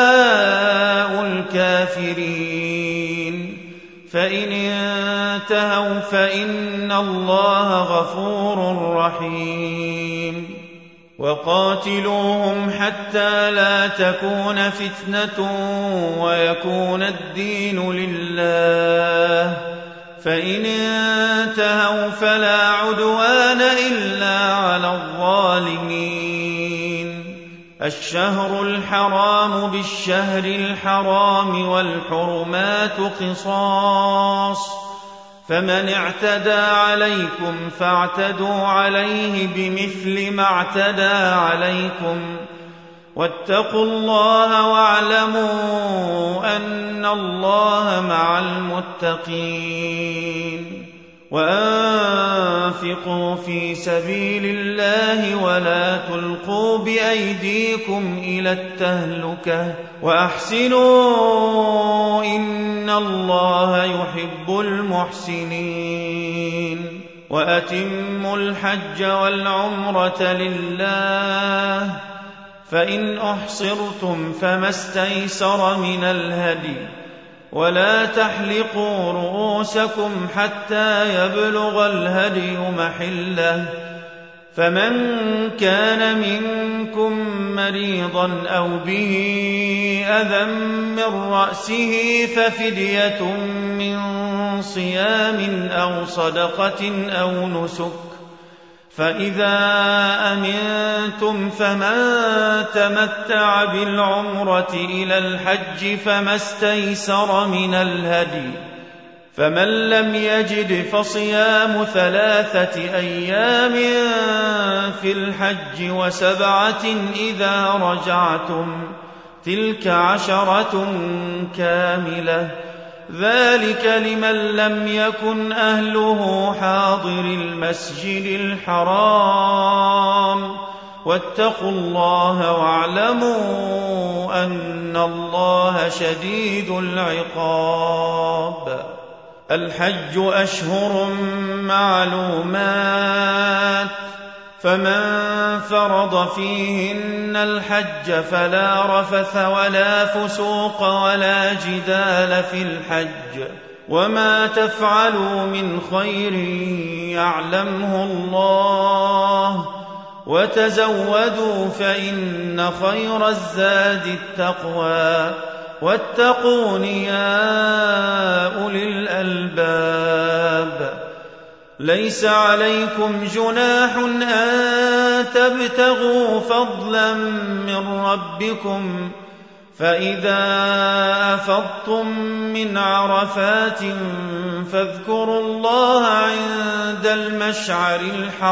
الكافرين فإن انتهوا فإن الله غفور رحيم وقاتلوهم حتى لا تكون فتنة ويكون الدين لله فإن انتهوا فلا عدوان إلا على الظالمين الشهر الحرام بالشهر الحرام والحرمات قصاص فمن اعتدى عليكم فاعتدوا عليه بمثل ما اعتدى عليكم واتقوا الله واعلموا أن الله مع المتقين وأنفقوا في سبيل الله ولا تلقوا بأيديكم إلى التهلكة وأحسنوا إن الله يحب المحسنين وأتموا الحج والعمرة لله فإن أحصرتم فما استيسر من الهدي ولا تحلقوا رؤوسكم حتى يبلغ الهدي محله فمن كان منكم مريضا أو به أذى من رأسه ففدية من صيام أو صدقة أو نسك فإذا أمنتم فمن تمتع بالعمرة إلى الحج فما استيسر من الهدي فمن لم يجد فصيام 3 أيام في الحج و7 إذا رجعتم تلك 10 كاملة ذلك لمن لم يكن أهله حاضر المسجد الحرام واتقوا الله واعلموا أن الله شديد العقاب الحج أشهر معلومات فمن فرض فيهن الحج فلا رفث ولا فسوق ولا جدال في الحج وما تفعلوا من خير يعلمه الله وتزودوا فإن خير الزاد التقوى واتقون يا أولي الألباب ليس عليكم جناح أن تبتغوا فضلا من ربكم فإذا أفضتم من عرفات فاذكروا الله عند المشعر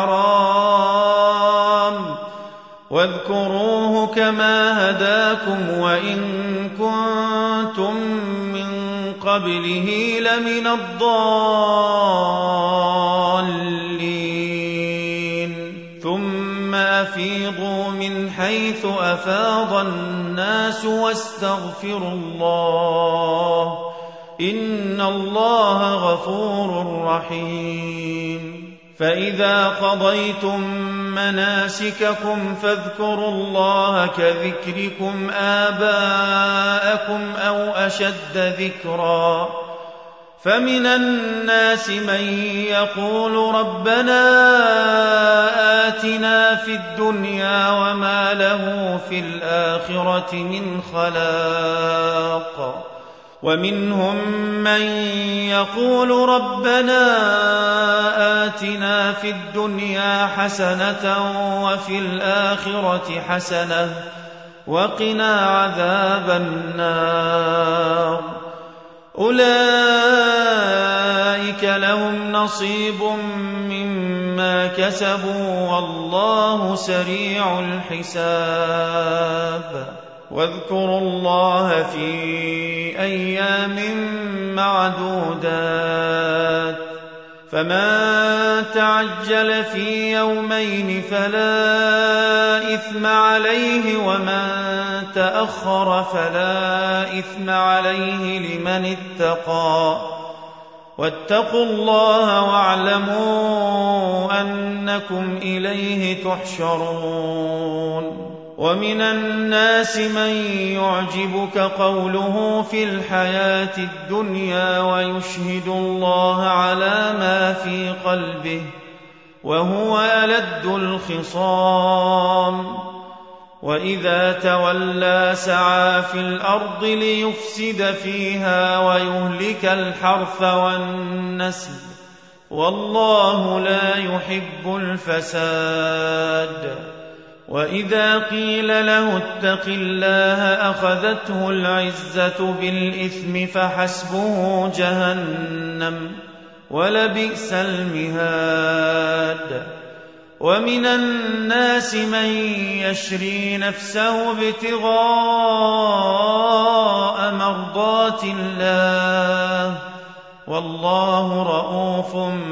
الحرام واذكروه كما هداكم وإن كنتم من قبله لمن الضالين ثم أفيضوا من حيث أفاض الناس واستغفروا الله إن الله غفور رحيم فإذا قضيتم مناسككم فاذكروا الله كذكركم آباءكم أو أشد ذكرا فمن الناس من يقول ربنا آتنا في الدنيا وما له في الآخرة من خلاق ومنهم من يقول ربنا آتنا في الدنيا حسنة وفي الآخرة حسنة وقنا عذاب النار أولئك لهم نصيب مما كسبوا والله سريع الحساب واذكروا الله في أيام معدودات فمن تعجل في يومين فلا إثم عليه ومن تأخر فلا إثم عليه لمن اتقى واتقوا الله واعلموا أنكم إليه تحشرون ومن الناس من يعجبك قوله في الحياة الدنيا ويشهد الله على ما في قلبه وهو ألد الخصام وإذا تولى سعى في الأرض ليفسد فيها ويهلك الحرث والنسل والله لا يحب الفساد وإذا قيل له اتق الله أخذته العزة بالإثم فحسبه جهنم ولبئس المهاد ومن الناس من يشري نفسه ابتغاء مرضات الله والله رءوف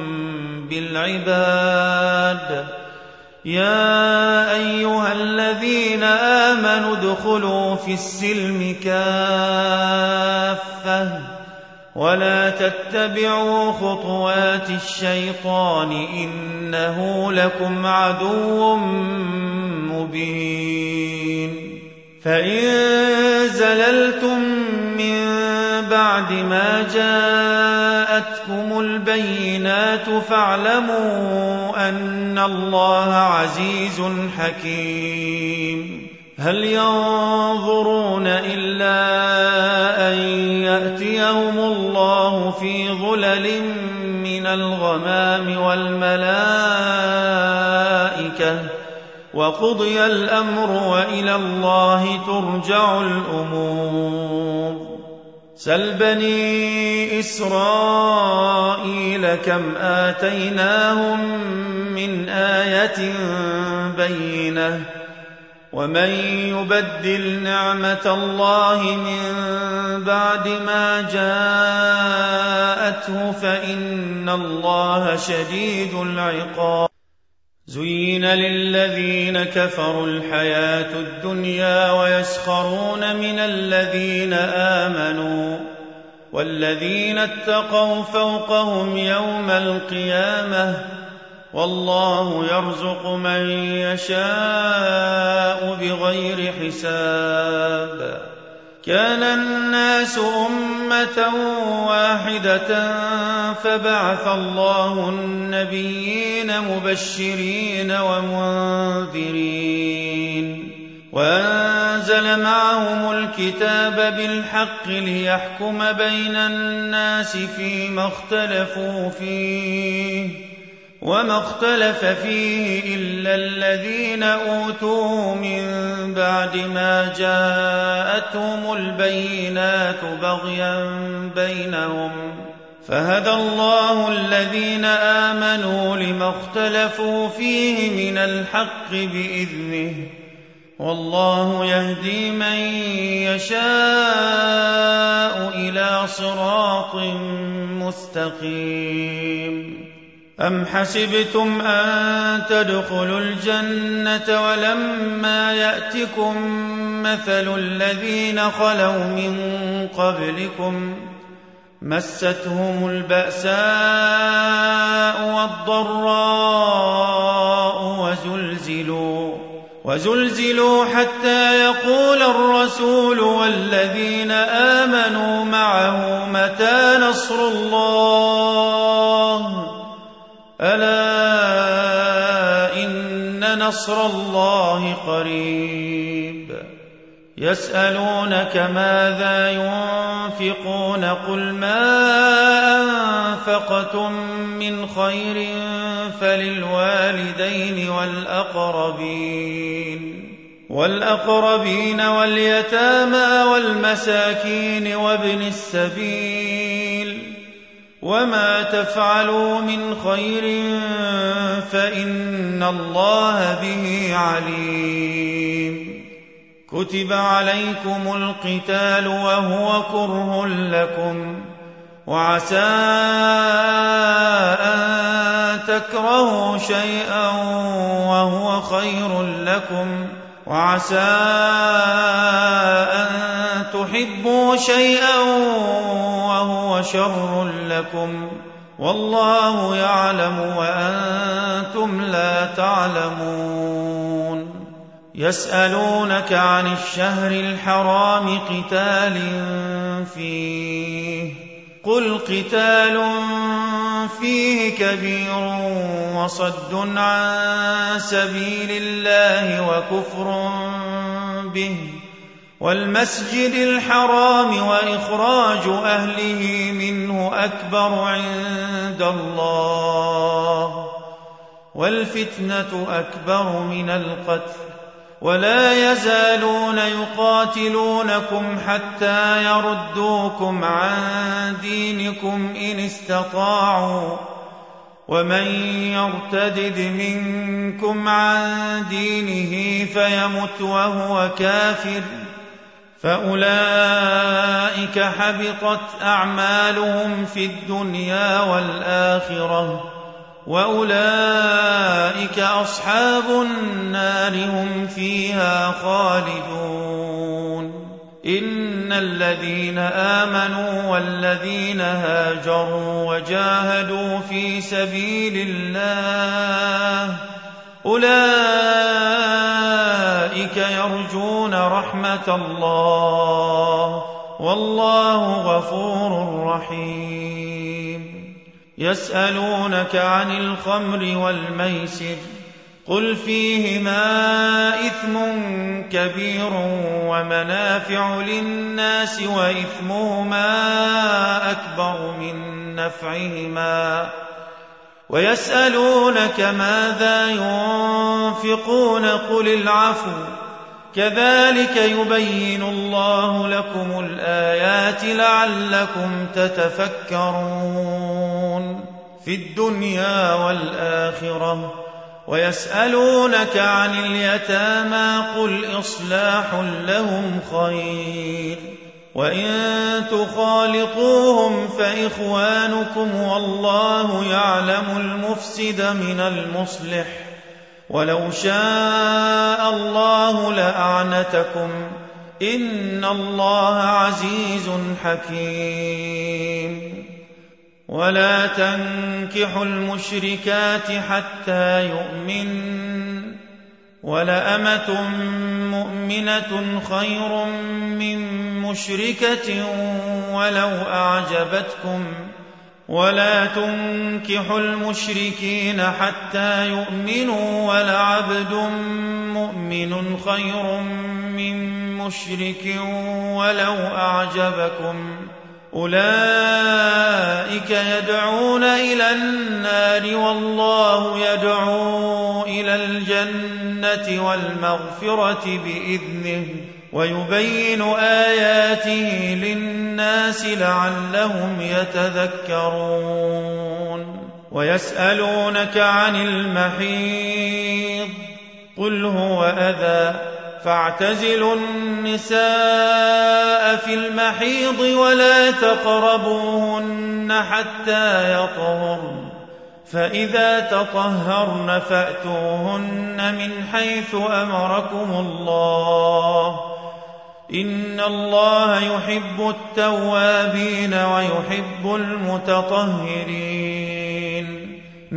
بالعباد يا أيها الذين آمنوا ادخلوا في السلم كافة ولا تتبعوا خطوات الشيطان إنه لكم عدو مبين فإن زللتم من بعد ما جاءتكم البينات فاعلموا أن الله عزيز حكيم هل ينظرون إلا أن يأتيهم الله في ظلل من الغمام والملائكة وقضي الأمر وإلى الله ترجع الأمور سل بني إسرائيل كم آتيناهم من آية بينة ومن يبدل نعمة الله من بعد ما جاءته فإن الله شديد العقاب زين للذين كفروا الحياة الدنيا ويسخرون من الذين آمنوا والذين اتقوا فوقهم يوم القيامة والله يرزق من يشاء بغير حساب كان الناس أمة واحدة فبعث الله النبيين مبشرين ومنذرين وأنزل معهم الكتاب بالحق ليحكم بين الناس فيما اختلفوا فيه وما اختلف فيه إلا الذين أوتوه من بعد ما جاءتهم البينات بغيا بينهم فهدى الله الذين آمنوا لما اختلفوا فيه من الحق بإذنه والله يهدي من يشاء إلى صراط مستقيم أم حسبتم أن تدخلوا الجنة ولما يأتكم مثل الذين خلوا من قبلكم مستهم البأساء والضراء وزلزلوا حتى يقول الرسول والذين آمنوا معه متى نصر الله ألا إن نصر الله قريب يسألونك ماذا ينفقون قل ما أنفقتم من خير فللوالدين والأقربين والأقربين واليتامى والمساكين وابن السبيل وما تفعلوا من خير فإن الله به عليم كتب عليكم القتال وهو كره لكم وعسى أن تكرهوا شيئا وهو خير لكم وعسى أن تحبوا شيئا وهو شر لكم والله يعلم وأنتم لا تعلمون يسألونك عن الشهر الحرام قتال فيه قل قتال فيه كبير وصد عن سبيل الله وكفر به والمسجد الحرام وإخراج أهله منه أكبر عند الله والفتنة أكبر من القتل ولا يزالون يقاتلونكم حتى يردوكم عن دينكم إن استطاعوا ومن يرتدد منكم عن دينه فيمت وهو كافر فأولئك حبطت أعمالهم في الدنيا والآخرة وأولئك أصحاب النار هم فيها خالدون إن الذين آمنوا والذين هاجروا وجاهدوا في سبيل الله أولئك يرجون رحمة الله والله غفور رحيم يسألونك عن الخمر والميسر قل فيهما إثم كبير ومنافع للناس وإثمهما أكبر من نفعهما ويسألونك ماذا ينفقون قل العفو كذلك يبين الله لكم الآيات لعلكم تتفكرون في الدنيا والآخرة ويسألونك عن اليتامى قل إصلاح لهم خير وإن تخالطوهم فإخوانكم والله يعلم المفسد من المصلح ولو شاء الله لأعنتكم إن الله عزيز حكيم ولا تنكحوا المشركات حتى يؤمن ولأمة مؤمنة خير من مشركة ولو أعجبتكم ولا تنكحوا المشركين حتى يؤمنوا ولعبد مؤمن خير من مشرك ولو أعجبكم أولئك يدعون إلى النار والله يدعو إلى الجنة والمغفرة بإذنه ويبين آياته للناس لعلهم يتذكرون ويسألونك عن المحيض قل هو أذى فاعتزلوا النساء في المحيض ولا تقربوهن حتى يطهرن فإذا تطهرن فأتوهن من حيث أمركم الله إن الله يحب التوابين ويحب المتطهرين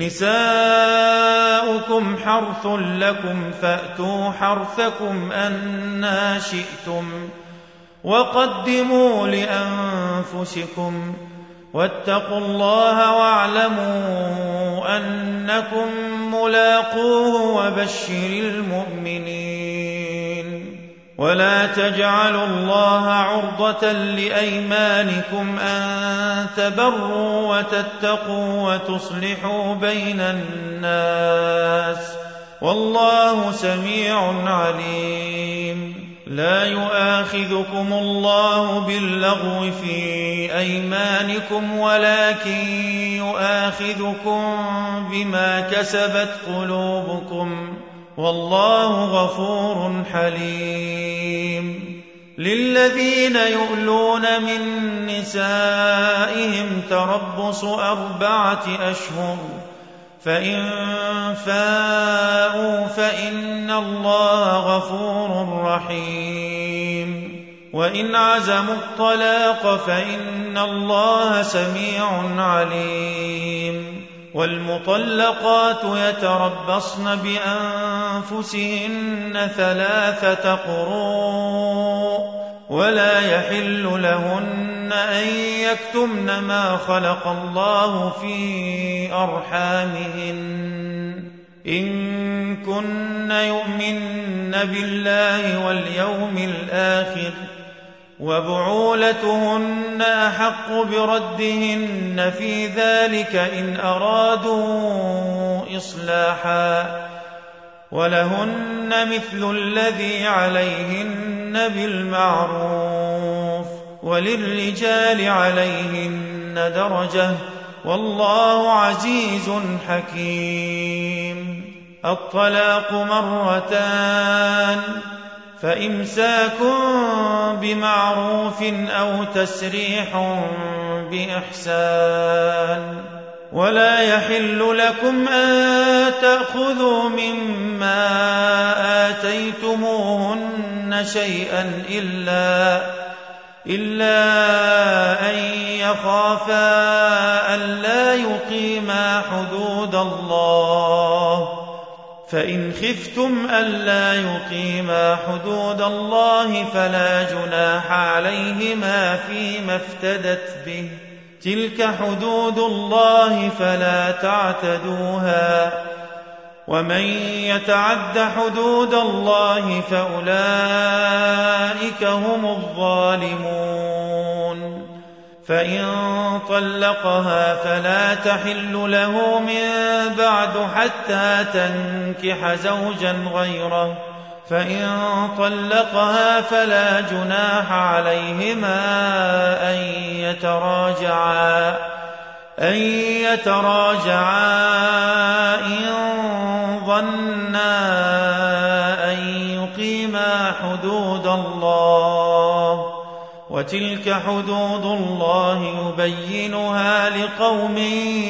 نساؤكم حرث لكم فأتوا حرثكم أنى شئتم وقدموا لأنفسكم واتقوا الله واعلموا أنكم ملاقوه وبشر المؤمنين ولا تجعلوا الله عرضة لأيمانكم أن تبروا وتتقوا وتصلحوا بين الناس والله سميع عليم. لا يؤاخذكم الله باللغو في أيمانكم ولكن يؤاخذكم بما كسبت قلوبكم والله غفور حليم. للذين يؤلون من نسائهم تربص 4 أشهر فإن فاءوا فإن الله غفور رحيم. وإن عزموا الطلاق فإن الله سميع عليم. والمطلقات يتربصن بأنفسهن 3 قروء ولا يحل لهن أن يكتمن ما خلق الله في أرحامهن إن كن يؤمن بالله واليوم الآخر وبعولتهن أحق بردهن في ذلك إن أرادوا إصلاحا ولهن مثل الذي عليهن بالمعروف وللرجال عليهن درجة والله عزيز حكيم. الطلاق 2 فإمساك بمعروف أو تسريح بإحسان. ولا يحل لكم أن تأخذوا مما آتيتموهن شيئا إلا أن يخافا ألا يقيما حدود الله فإن خفتم ألا يقيما حدود الله فلا جناح عليهما فيما افتدت به تلك حدود الله فلا تعتدوها ومن يتعد حدود الله فأولئك هم الظالمون. فإن طلقها فلا تحل له من بعد حتى تنكح زوجا غيره فإن طلقها فلا جناح عليهما أن يتراجعا إن ظنا أن يقيما حدود الله وتلك حدود الله يبينها لقوم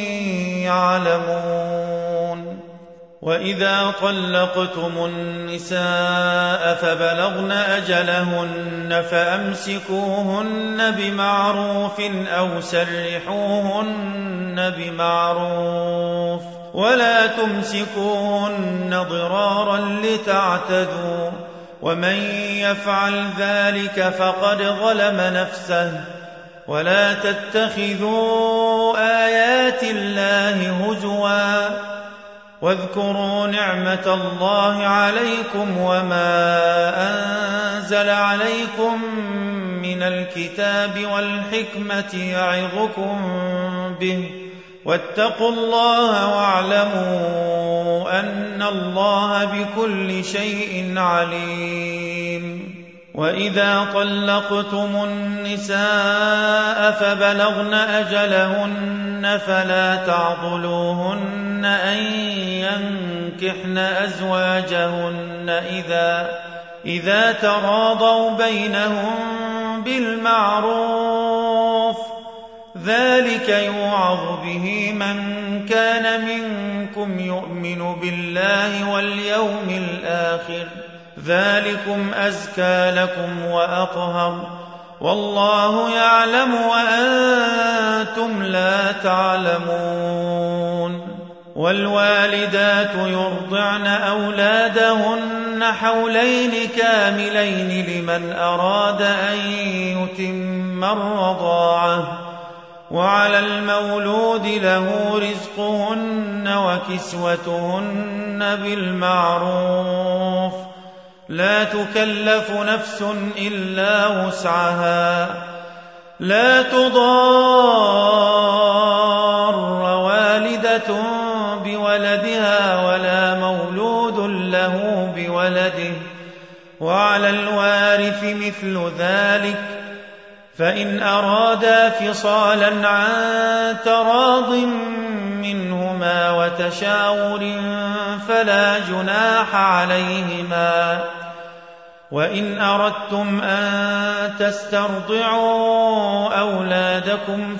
يعلمون. وإذا طلقتم النساء فبلغن أجلهن فأمسكوهن بمعروف أو سرحوهن بمعروف ولا تمسكوهن ضرارا لتعتدوا ومن يفعل ذلك فقد ظلم نفسه. ولا تتخذوا آيات الله هزوا واذكروا نعمة الله عليكم وما أنزل عليكم من الكتاب والحكمة يعظكم به واتقوا الله واعلموا أن الله بكل شيء عليم. وإذا طلقتم النساء فبلغن أجلهن فلا تعضلوهن أن ينكحن أزواجهن إذا تراضوا بينهم بالمعروف ذلك يوعظ به من كان منكم يؤمن بالله واليوم الآخر ذلكم أزكى لكم وأطهر والله يعلم وأنتم لا تعلمون. والوالدات يرضعن أولادهن حولين كاملين لمن أراد أن يتم الرضاعة وعلى المولود له رزقهن وكسوتهن بالمعروف لا تكلف نفس إلا وسعها لا تضار والدة بولدها ولا مولود ولده وعلى الوارث مثل ذلك فإن أرادا فصالا عن تراض منهما وتشاور فلا جناح عليهما وإن أردتم أن تسترضعوا أولادكم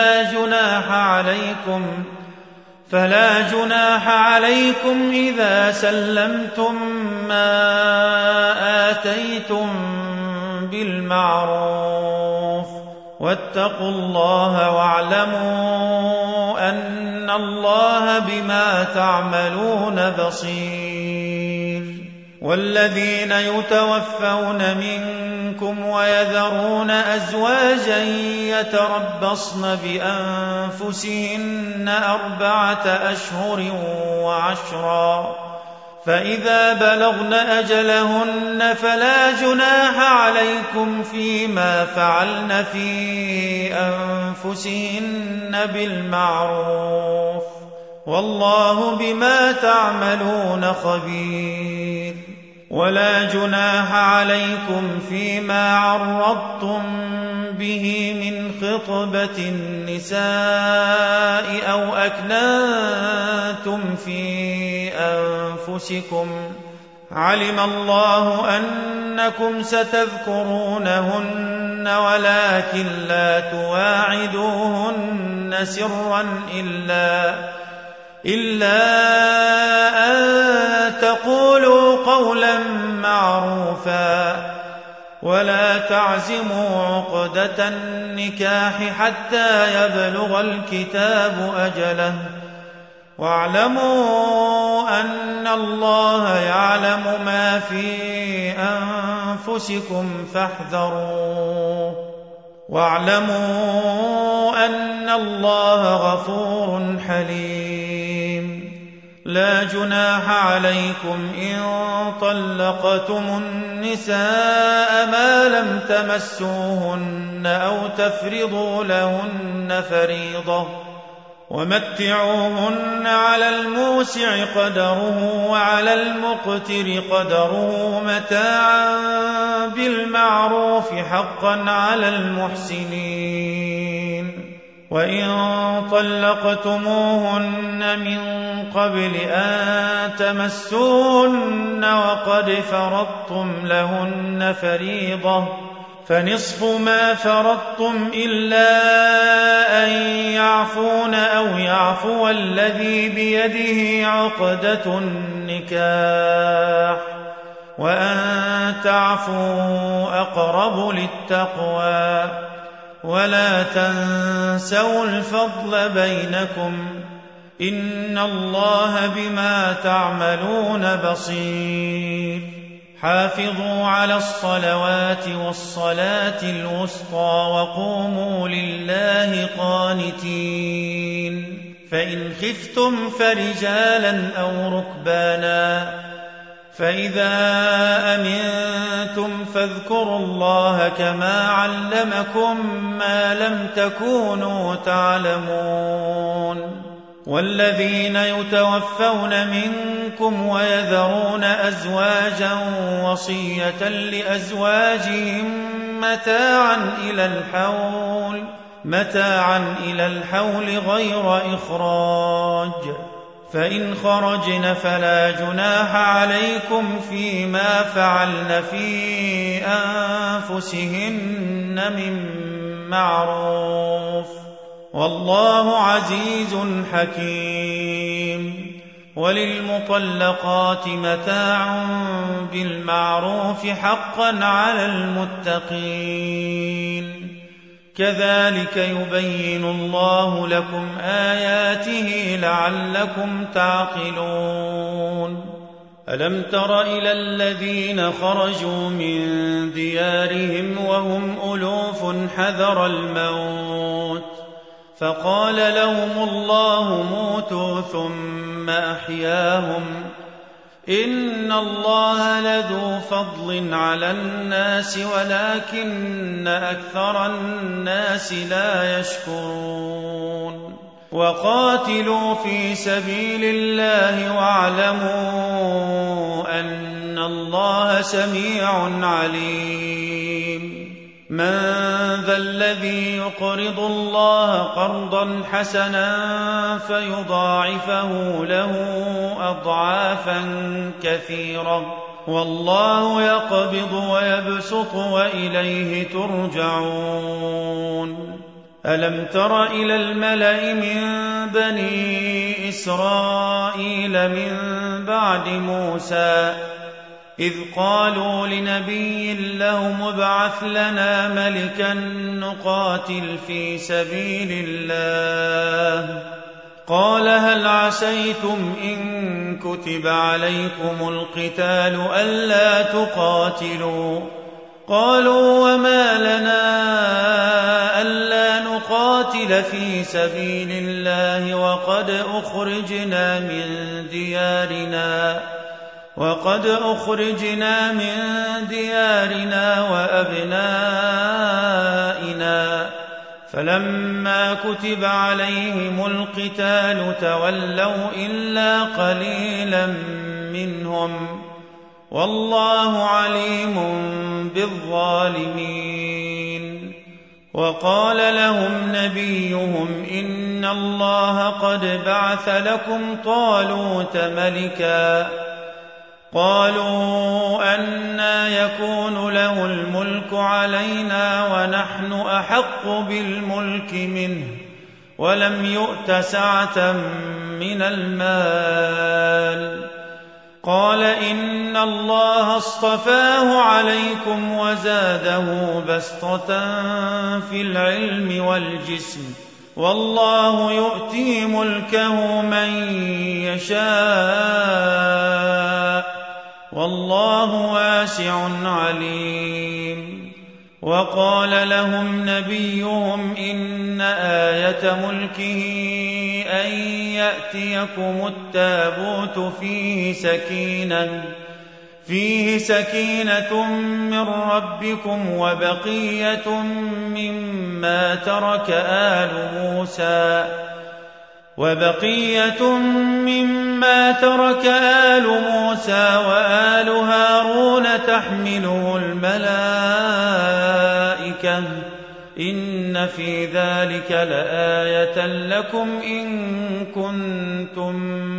فلا جناح عليكم إذا سلمتم ما آتيتم بالمعروف واتقوا الله واعلموا أن الله بما تعملون بصير. والذين يتوفون منكم ويذرون أزواجا يتربصن بأنفسهن 4 أشهر وعشرا فإذا بلغن أجلهن فلا جناح عليكم فيما فعلن في أنفسهن بالمعروف والله بما تعملون خبير. ولا جناح عليكم فيما عرضتم به من خطبة النساء أو أكننتم في أنفسكم علم الله أنكم ستذكرونهن ولكن لا تواعدوهن سرا إلا أن تقولوا قولا معروفا ولا تعزموا عقدة النكاح حتى يبلغ الكتاب أجله واعلموا أن الله يعلم ما في أنفسكم فاحذروه واعلموا أن الله غفور حليم. لا جناح عليكم إن طلقتم النساء ما لم تمسوهن أو تفرضوا لهن فريضة ومتعوهن على الموسع قدره وعلى المقتر قدره متاعا بالمعروف حقا على المحسنين. وإن طلقتموهن من قبل أن تمسوهن وقد فرضتم لهن فريضة فنصف ما فرضتم إلا أن يعفون أو يعفو الذي بيده عقدة النكاح وأن تعفوا أقرب للتقوى ولا تنسوا الفضل بينكم إن الله بما تعملون بصير. حافظوا على الصلوات والصلاة الوسطى وقوموا لله قانتين. فإن خفتم فرجالا أو ركبانا فإذا أمنتم فاذكروا الله كما علمكم ما لم تكونوا تعلمون. والذين يتوفون منكم ويذرون أزواجا وصية لأزواجهم متاعا إلى الحول غير إخراج فإن خرجن فلا جناح عليكم فيما فعلن في أنفسهن من معروف والله عزيز حكيم. وللمطلقات متاع بالمعروف حقا على المتقين كذلك يبين الله لكم آياته لعلكم تعقلون. ألم تر إلى الذين خرجوا من ديارهم وهم ألوف حذر الموت فقال لهم الله موتوا ثم أحياهم إن الله لذو فضل على الناس ولكن أكثر الناس لا يشكرون. وقاتلوا في سبيل الله واعلموا أن الله سميع عليم من ذا الذي يقرض الله قرضا حسنا فيضاعفه له أضعافا كثيرة والله يقبض ويبسط وإليه ترجعون ألم تر إلى الملأ من بني إسرائيل من بعد موسى إذ قالوا لنبي لهم ابعث لنا ملكا نقاتل في سبيل الله قال هل عسيتم إن كتب عليكم القتال ألا تقاتلوا قالوا وما لنا ألا نقاتل في سبيل الله وقد أخرجنا من ديارنا وأبنائنا فلما كتب عليهم القتال تولوا إلا قليلا منهم والله عليم بالظالمين وقال لهم نبيهم إن الله قد بعث لكم طالوت ملكا قالوا أنى يكون له الملك علينا ونحن أحق بالملك منه ولم يؤت سعة من المال قال إن الله اصطفاه عليكم وزاده بسطة في العلم والجسم والله يؤتي ملكه من يشاء والله واسع عليم وقال لهم نبيهم إن آية ملكه أن يأتيكم التابوت فيه سكينة من ربكم وبقية مما ترك آل موسى وآل هارون تحمله الملائكة إن في ذلك لآية لكم إن كنتم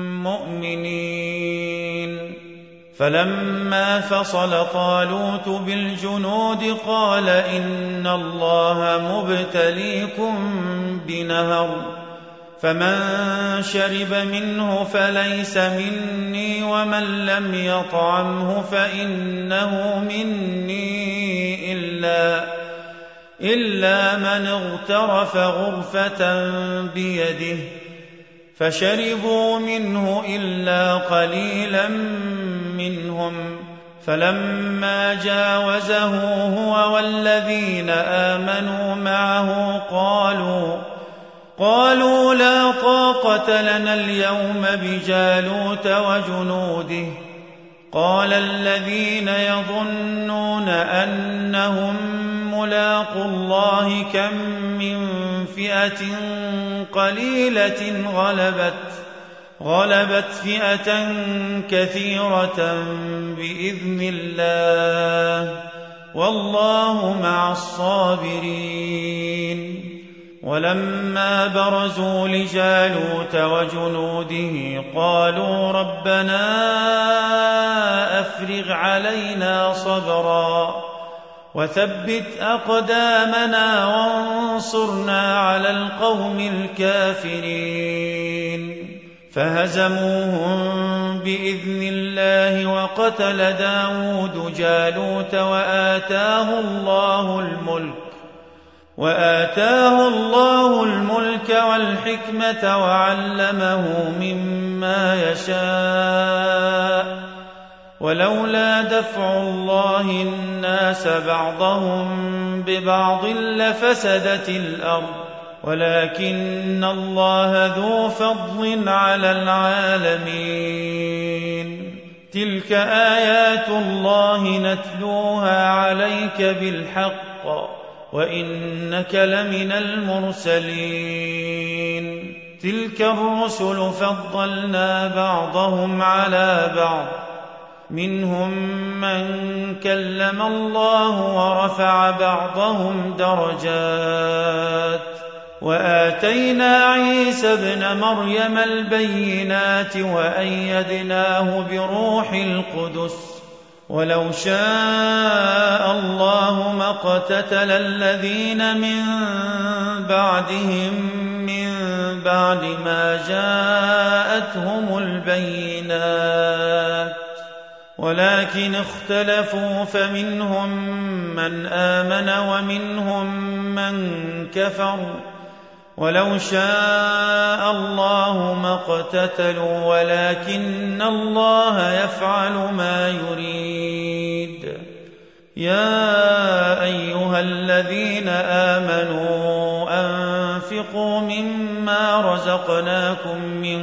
مؤمنين فلما فصل طالوت بالجنود قال إن الله مبتليكم بنهر فمن شرب منه فليس مني ومن لم يطعمه فإنه مني إلا من اغترف غرفة بيده فشربوا منه إلا قليلا منهم فلما جاوزه هو والذين آمنوا معه قالوا لا طاقة لنا اليوم بجالوت وجنوده قال الذين يظنون أنهم ملاقو الله كم من فئة قليلة غلبت فئة كثيرة بإذن الله والله مع الصابرين ولما برزوا لجالوت وجنوده قالوا ربنا أفرغ علينا صبرا وثبت أقدامنا وانصرنا على القوم الكافرين فهزموهم بإذن الله وقتل داود جالوت وآتاه الله الملك والحكمة وعلمه مما يشاء ولولا دفع الله الناس بعضهم ببعض لفسدت الأرض ولكن الله ذو فضل على العالمين تلك آيات الله نتلوها عليك بالحق وإنك لمن المرسلين تلك الرسل فضلنا بعضهم على بعض منهم من كلم الله ورفع بعضهم درجات وآتينا عيسى ابن مريم البينات وأيدناه بروح القدس ولو شاء الله ما اقتتل الذين من بعدهم من بعد ما جاءتهم البينات ولكن اختلفوا فمنهم من آمن ومنهم من كفر ولو شاء الله ما اقتتلوا ولكن الله يفعل ما يريد. يا أيها الذين آمنوا أنفقوا مما رزقناكم من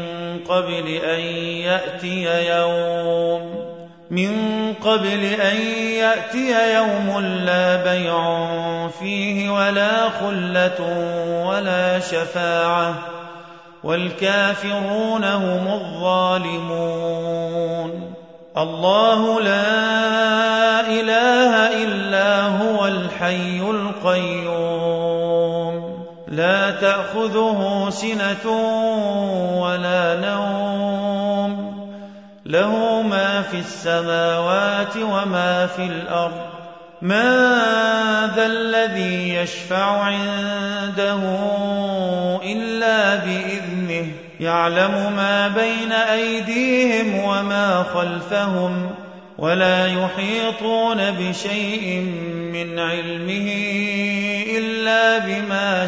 قبل أن يأتي يوم لا بيع فيه ولا خلة ولا شفاعة والكافرون هم الظالمون. الله لا إله إلا هو الحي القيوم لا تأخذه سنة ولا نوم له ما في السماوات وما في الأرض ما ذا الذي يشفع عنده إلا بإذنه يعلم ما بين أيديهم وما خلفهم ولا يحيطون بشيء من علمه إلا بما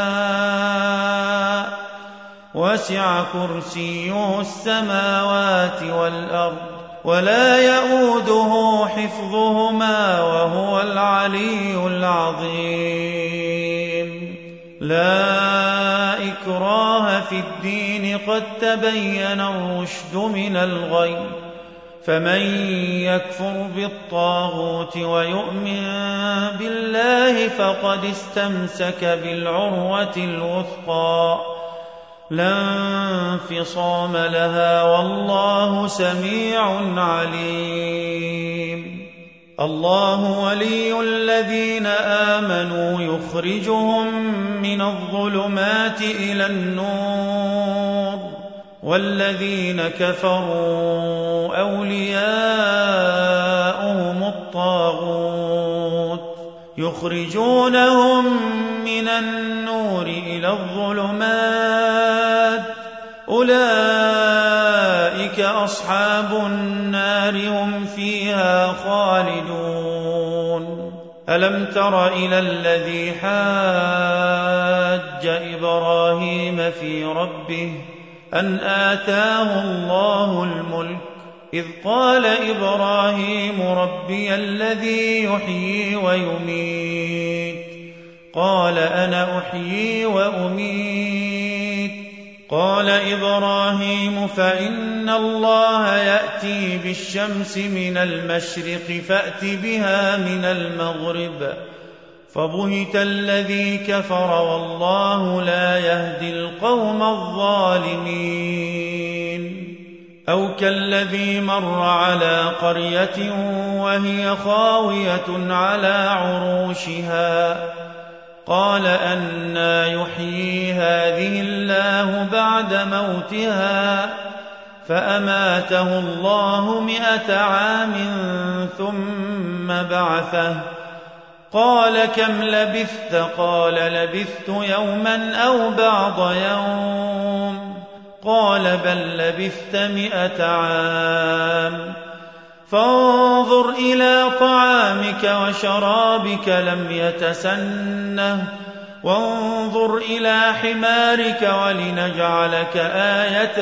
شاء وسع كرسيه السماوات والأرض ولا يؤوده حفظهما وهو العلي العظيم. لا إكراه في الدين قد تبين الرشد من الغي فمن يكفر بالطاغوت ويؤمن بالله فقد استمسك بالعروة الوثقى لا انفصام لها والله سميع عليم. الله ولي الذين آمنوا يخرجهم من الظلمات إلى النور والذين كفروا أولياؤهم الطاغوت يخرجونهم من النور إلى الظلمات أولئك أصحاب النار هم فيها خالدون. ألم تر إلى الذي حاج إبراهيم في ربه أن آتاه الله الملك إذ قال إبراهيم ربي الذي يحيي ويميت قال أنا أحيي وأميت قال إبراهيم فإن الله يأتي بالشمس من المشرق فأت بها من المغرب فبهت الذي كفر والله لا يهدي القوم الظالمين. أو كالذي مر على قرية وهي خاوية على عروشها قال أنى يحيي هذه الله بعد موتها فأماته الله 100 عام ثم بعثه قال كم لبثت قال لبثت يوما أو بعض يوم قال بل لبثت 100 عام فانظر إلى طعامك وشرابك لم يتسنه وانظر إلى حمارك ولنجعلك آية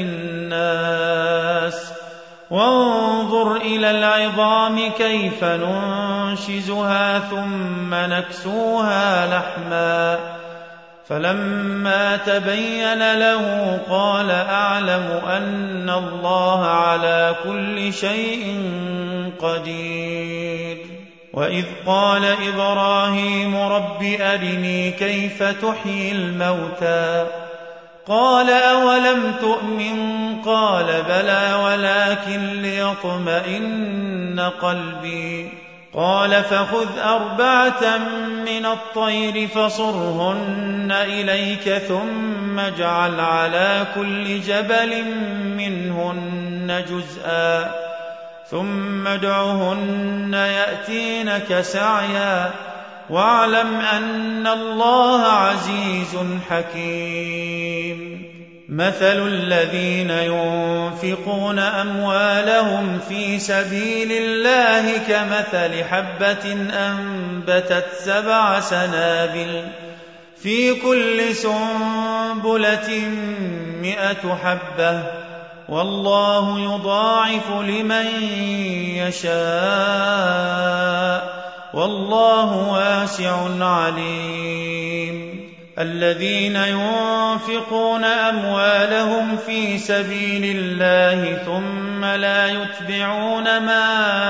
للناس وانظر إلى العظام كيف ننشزها ثم نكسوها لحما فلما تبين له قال أعلم أن الله على كل شيء قدير. وإذ قال إبراهيم رب أرني كيف تحيي الموتى قال أولم تؤمن قال بلى ولكن ليطمئن قلبي قال فخذ 4 من الطير فصرهن إليك ثم اجعل على كل جبل منهن جزءا ثم ادعهن يأتينك سعيا واعلم أن الله عزيز حكيم مثل الذين ينفقون أموالهم في سبيل الله كمثل حبة أنبتت 7 سنابل في كل سنبلة 100 حبة والله يضاعف لمن يشاء والله واسع عليم الذين ينفقون أموالهم في سبيل الله ثم لا يتبعون ما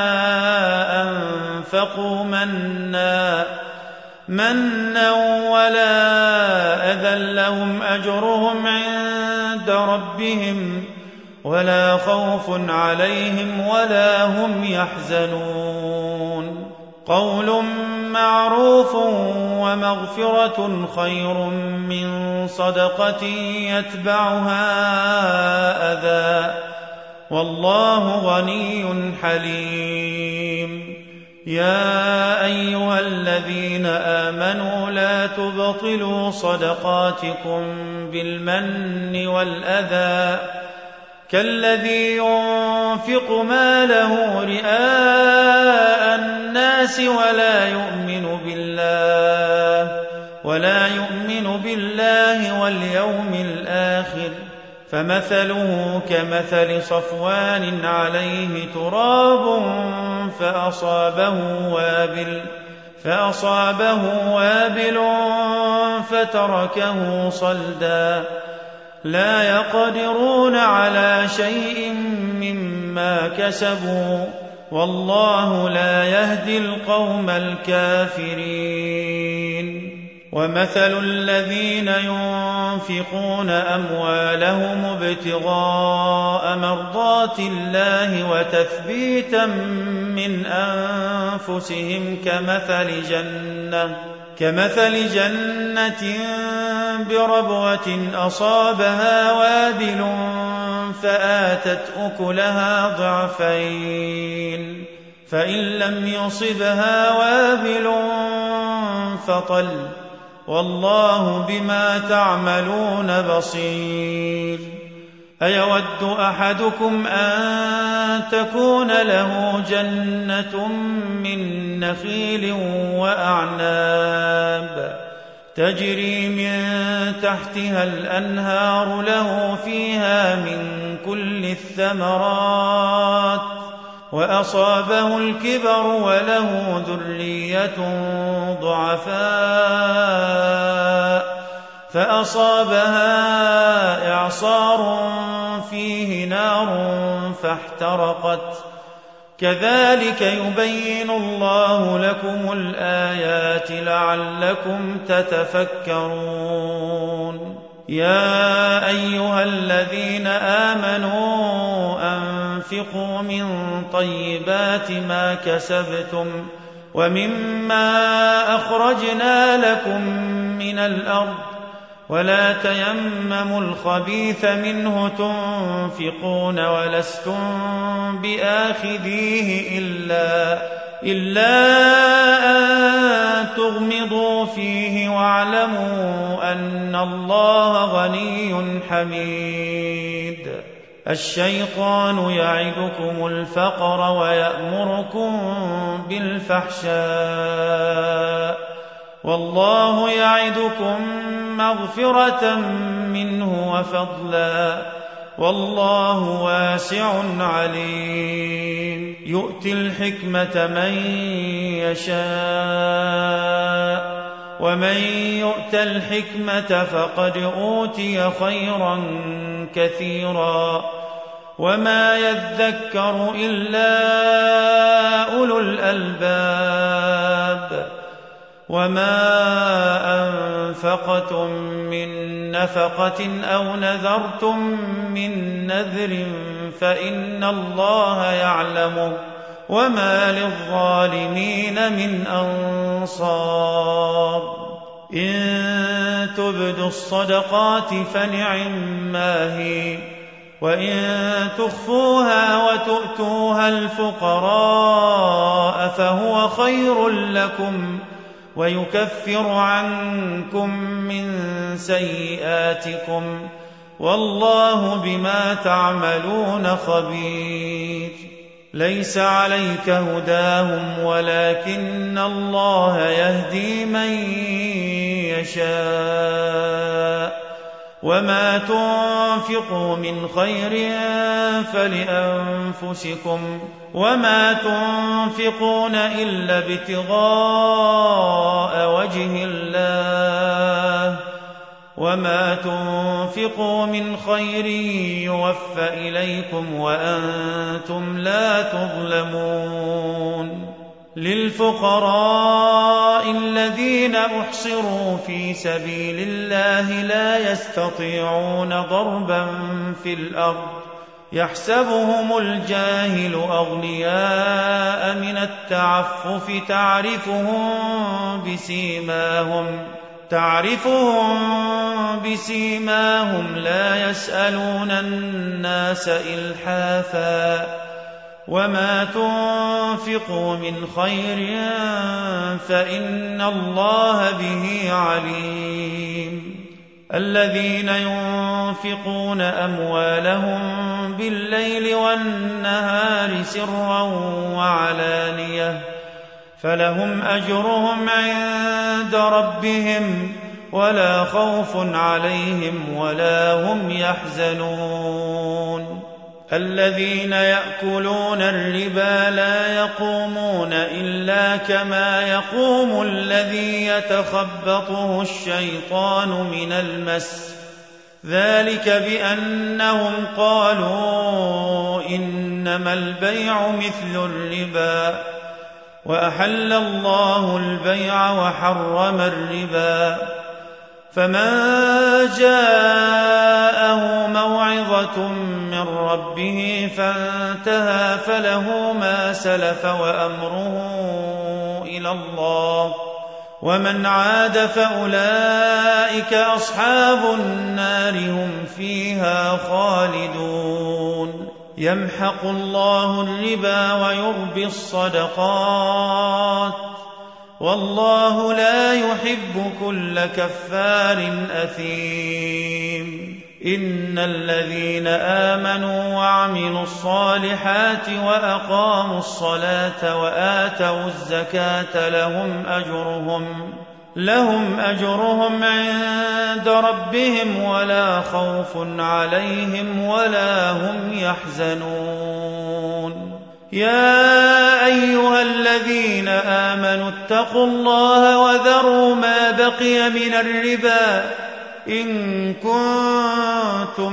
أنفقوا منا ولا أذى لهم أجرهم عند ربهم ولا خوف عليهم ولا هم يحزنون قول معروف ومغفرة خير من صدقة يتبعها أذى والله غني حليم يا أيها الذين آمنوا لا تبطلوا صدقاتكم بالمن والأذى كالذي ينفق ماله رئاء الناس ولا يؤمن بالله واليوم الآخر فمثله كمثل صفوان عليه تراب فأصابه وابل فتركه صلدا لا يقدرون على شيء مما كسبوا والله لا يهدي القوم الكافرين ومثل الذين ينفقون أموالهم ابتغاء مرضات الله وتثبيتا من أنفسهم كمثل جنة بربوة أصابها وابل فآتت أكلها ضعفين فإن لم يصبها وابل فطل والله بما تعملون بصير أيود أحدكم أن تكون له جنة من نخيل وأعناب تجري من تحتها الأنهار له فيها من كل الثمرات وأصابه الكبر وله ذرية ضعفاء فأصابها إعصار فيه نار فاحترقت كذلك يبين الله لكم الآيات لعلكم تتفكرون يا أيها الذين آمنوا أنفقوا من طيبات ما كسبتم ومما أخرجنا لكم من الأرض ولا تيمموا الخبيث منه تنفقون ولستم بآخذيه إلا أن تغمضوا فيه واعلموا أن الله غني حميد الشيطان يعدكم الفقر ويأمركم بالفحشاء والله يعدكم مغفرة منه وفضلا والله واسع عليم يؤتي الحكمة من يشاء ومن يؤت الحكمة فقد أوتي خيرا كثيرا وما يذكر إلا أولو الألباب وما أنفقتم من نفقة أو نذرتم من نذر فإن الله يعلمه وما للظالمين من أنصار إن تبدوا الصدقات فنعما هي وإن تخفوها وتؤتوها الفقراء فهو خير لكم ويكفر عنكم من سيئاتكم والله بما تعملون خبير ليس عليك هداهم ولكن الله يهدي من يشاء وما تنفقوا من خير فلأنفسكم وما تنفقون إلا ابتغاء وجه الله وما تنفقوا من خير يوفى إليكم وأنتم لا تظلمون للفقراء الذين أحصروا في سبيل الله لا يستطيعون ضربا في الأرض يحسبهم الجاهل أغنياء من التعفف تعرفهم بسيماهم لا يسألون الناس إلحافا وما تنفقوا من خير فإن الله به عليم الذين ينفقون أموالهم بالليل والنهار سرا وعلانية فلهم أجرهم عند ربهم ولا خوف عليهم ولا هم يحزنون الذين يأكلون الربا لا يقومون إلا كما يقوم الذي يتخبطه الشيطان من المس ذلك بأنهم قالوا إنما البيع مثل الربا وأحل الله البيع وحرم الربا فمن جاءه موعظة من ربه فانتهى فله ما سلف وأمره إلى الله ومن عاد فأولئك أصحاب النار هم فيها خالدون يمحق الله الربا ويربي الصدقات والله لا يحب كل كفار أثيم إن الذين آمنوا وعملوا الصالحات وأقاموا الصلاة وآتوا الزكاة لهم أجرهم عند ربهم ولا خوف عليهم ولا هم يحزنون يا أيها الذين آمنوا اتقوا الله وذروا ما بقي من الربا إن كنتم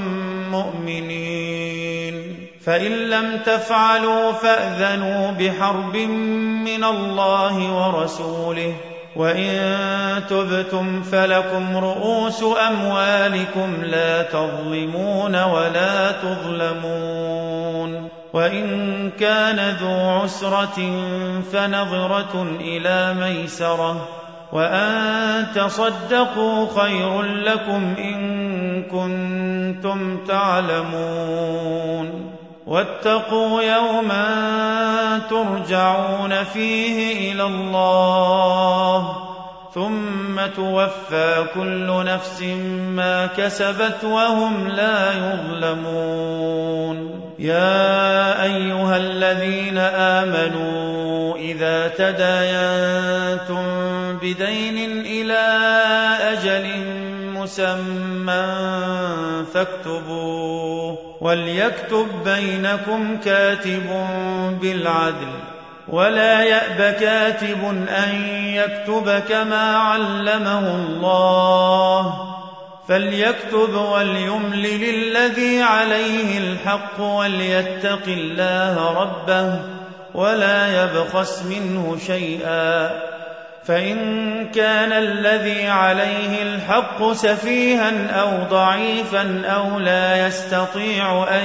مؤمنين فإن لم تفعلوا فأذنوا بحرب من الله ورسوله وإن تبتم فلكم رؤوس أموالكم لا تظلمون ولا تظلمون وإن كان ذو عسرة فنظرة إلى ميسرة وأن تصدقوا خير لكم إن كنتم تعلمون واتقوا يوما ترجعون فيه إلى الله ثم توفى كل نفس ما كسبت وهم لا يظلمون يا أيها الذين آمنوا إذا تداينتم بدين إلى أجل مسمى فاكتبوه وليكتب بينكم كاتب بالعدل ولا يأب كاتب أن يكتب كما علمه الله فليكتب وليملل الذي عليه الحق وليتق الله ربه ولا يبخس منه شيئا فإن كان الذي عليه الحق سفيها أو ضعيفا أو لا يستطيع أن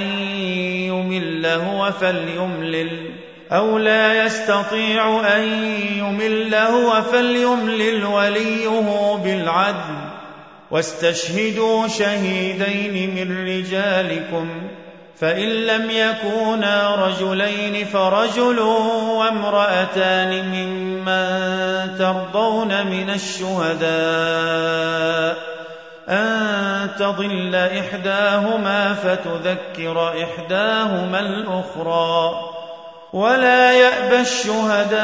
يمل هو فليملل وليه بالعدل، واستشهدوا شهيدين من رجالكم، فإن لم يكونا رجلين فرجل وامرأتان ممن ترضون من الشهداء أن تضل إحداهما فتذكر إحداهما الأخرى، ولا يأبى الشهداء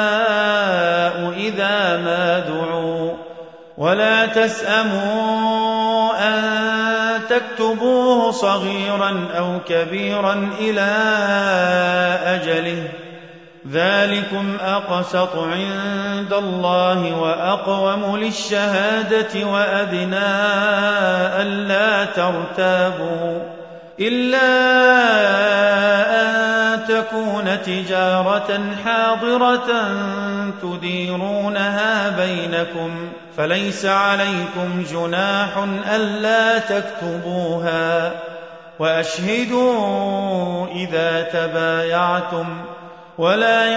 إذا ما دعوا، ولا تسأموا أن تكتبوه صغيرا أو كبيرا إلى أجله، ذلكم أقسط عند الله وأقوم للشهادة وأدنى ألا ترتابوا، إلا أن تكون تجارة حاضرة تديرونها بينكم، فليس عليكم جناح ألا تكتبوها، وأشهدوا إذا تبايعتم، ولا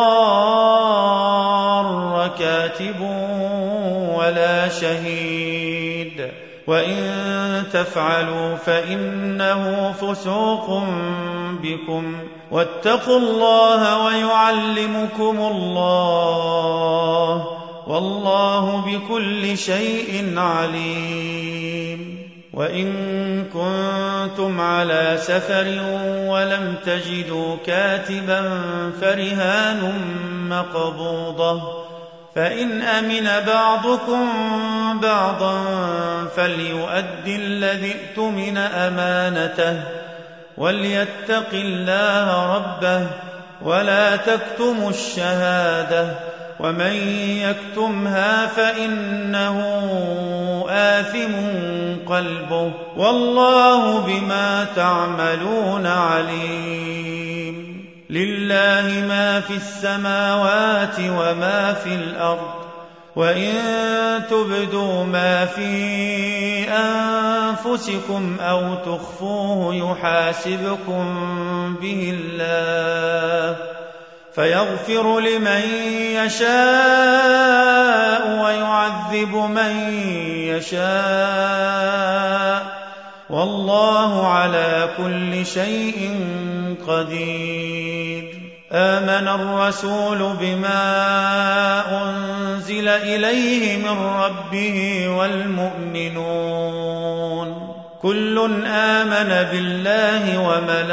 يضار كاتب ولا شهيد، وإن تفعلوا فإنه فسوق بكم، واتقوا الله ويعلمكم الله، والله بكل شيء عليم. وإن كنتم على سفر ولم تجدوا كاتبا فرهان مقبوضة، فإن أمن بعضكم بعضا فليؤد الذي اؤتمن أمانته، وليتق الله ربه، ولا تكتموا الشهادة، ومن يكتمها فإنه آثم قلبه، والله بما تعملون عليم. لله ما في السماوات وما في الأرض، وإن تبدوا ما في أنفسكم أو تخفوه يحاسبكم به الله، فيغفر لمن يشاء ويعذب من يشاء، والله على كل شيء قدير. آمن الرسول بما أنزل إليه من ربه والمؤمنون كل آمن بالله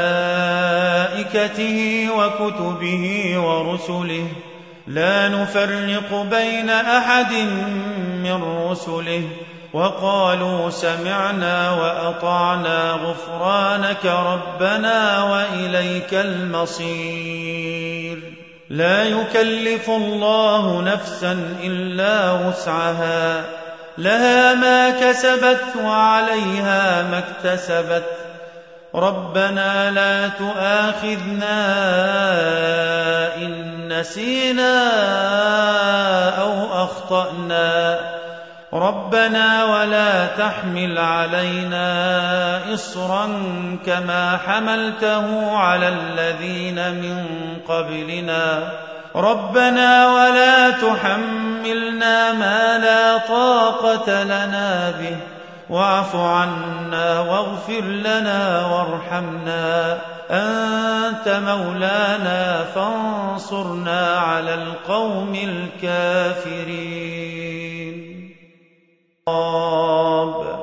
وملائكته وكتبه ورسله، لا نفرق بين أحد من رسله، وقالوا سمعنا وأطعنا غفرانك ربنا وإليك المصير. لا يكلف الله نفسا إلا وسعها، لها ما كسبت وعليها ما اكتسبت، ربنا لا تؤاخذنا إن نسينا أو أخطأنا، ربنا ولا تحمل علينا إصرا كما حملته على الذين من قبلنا، ربنا ولا تحملنا ما لا طاقة لنا به، واعف عنا واغفر لنا وارحمنا، أنت مولانا فانصرنا على القوم الكافرين.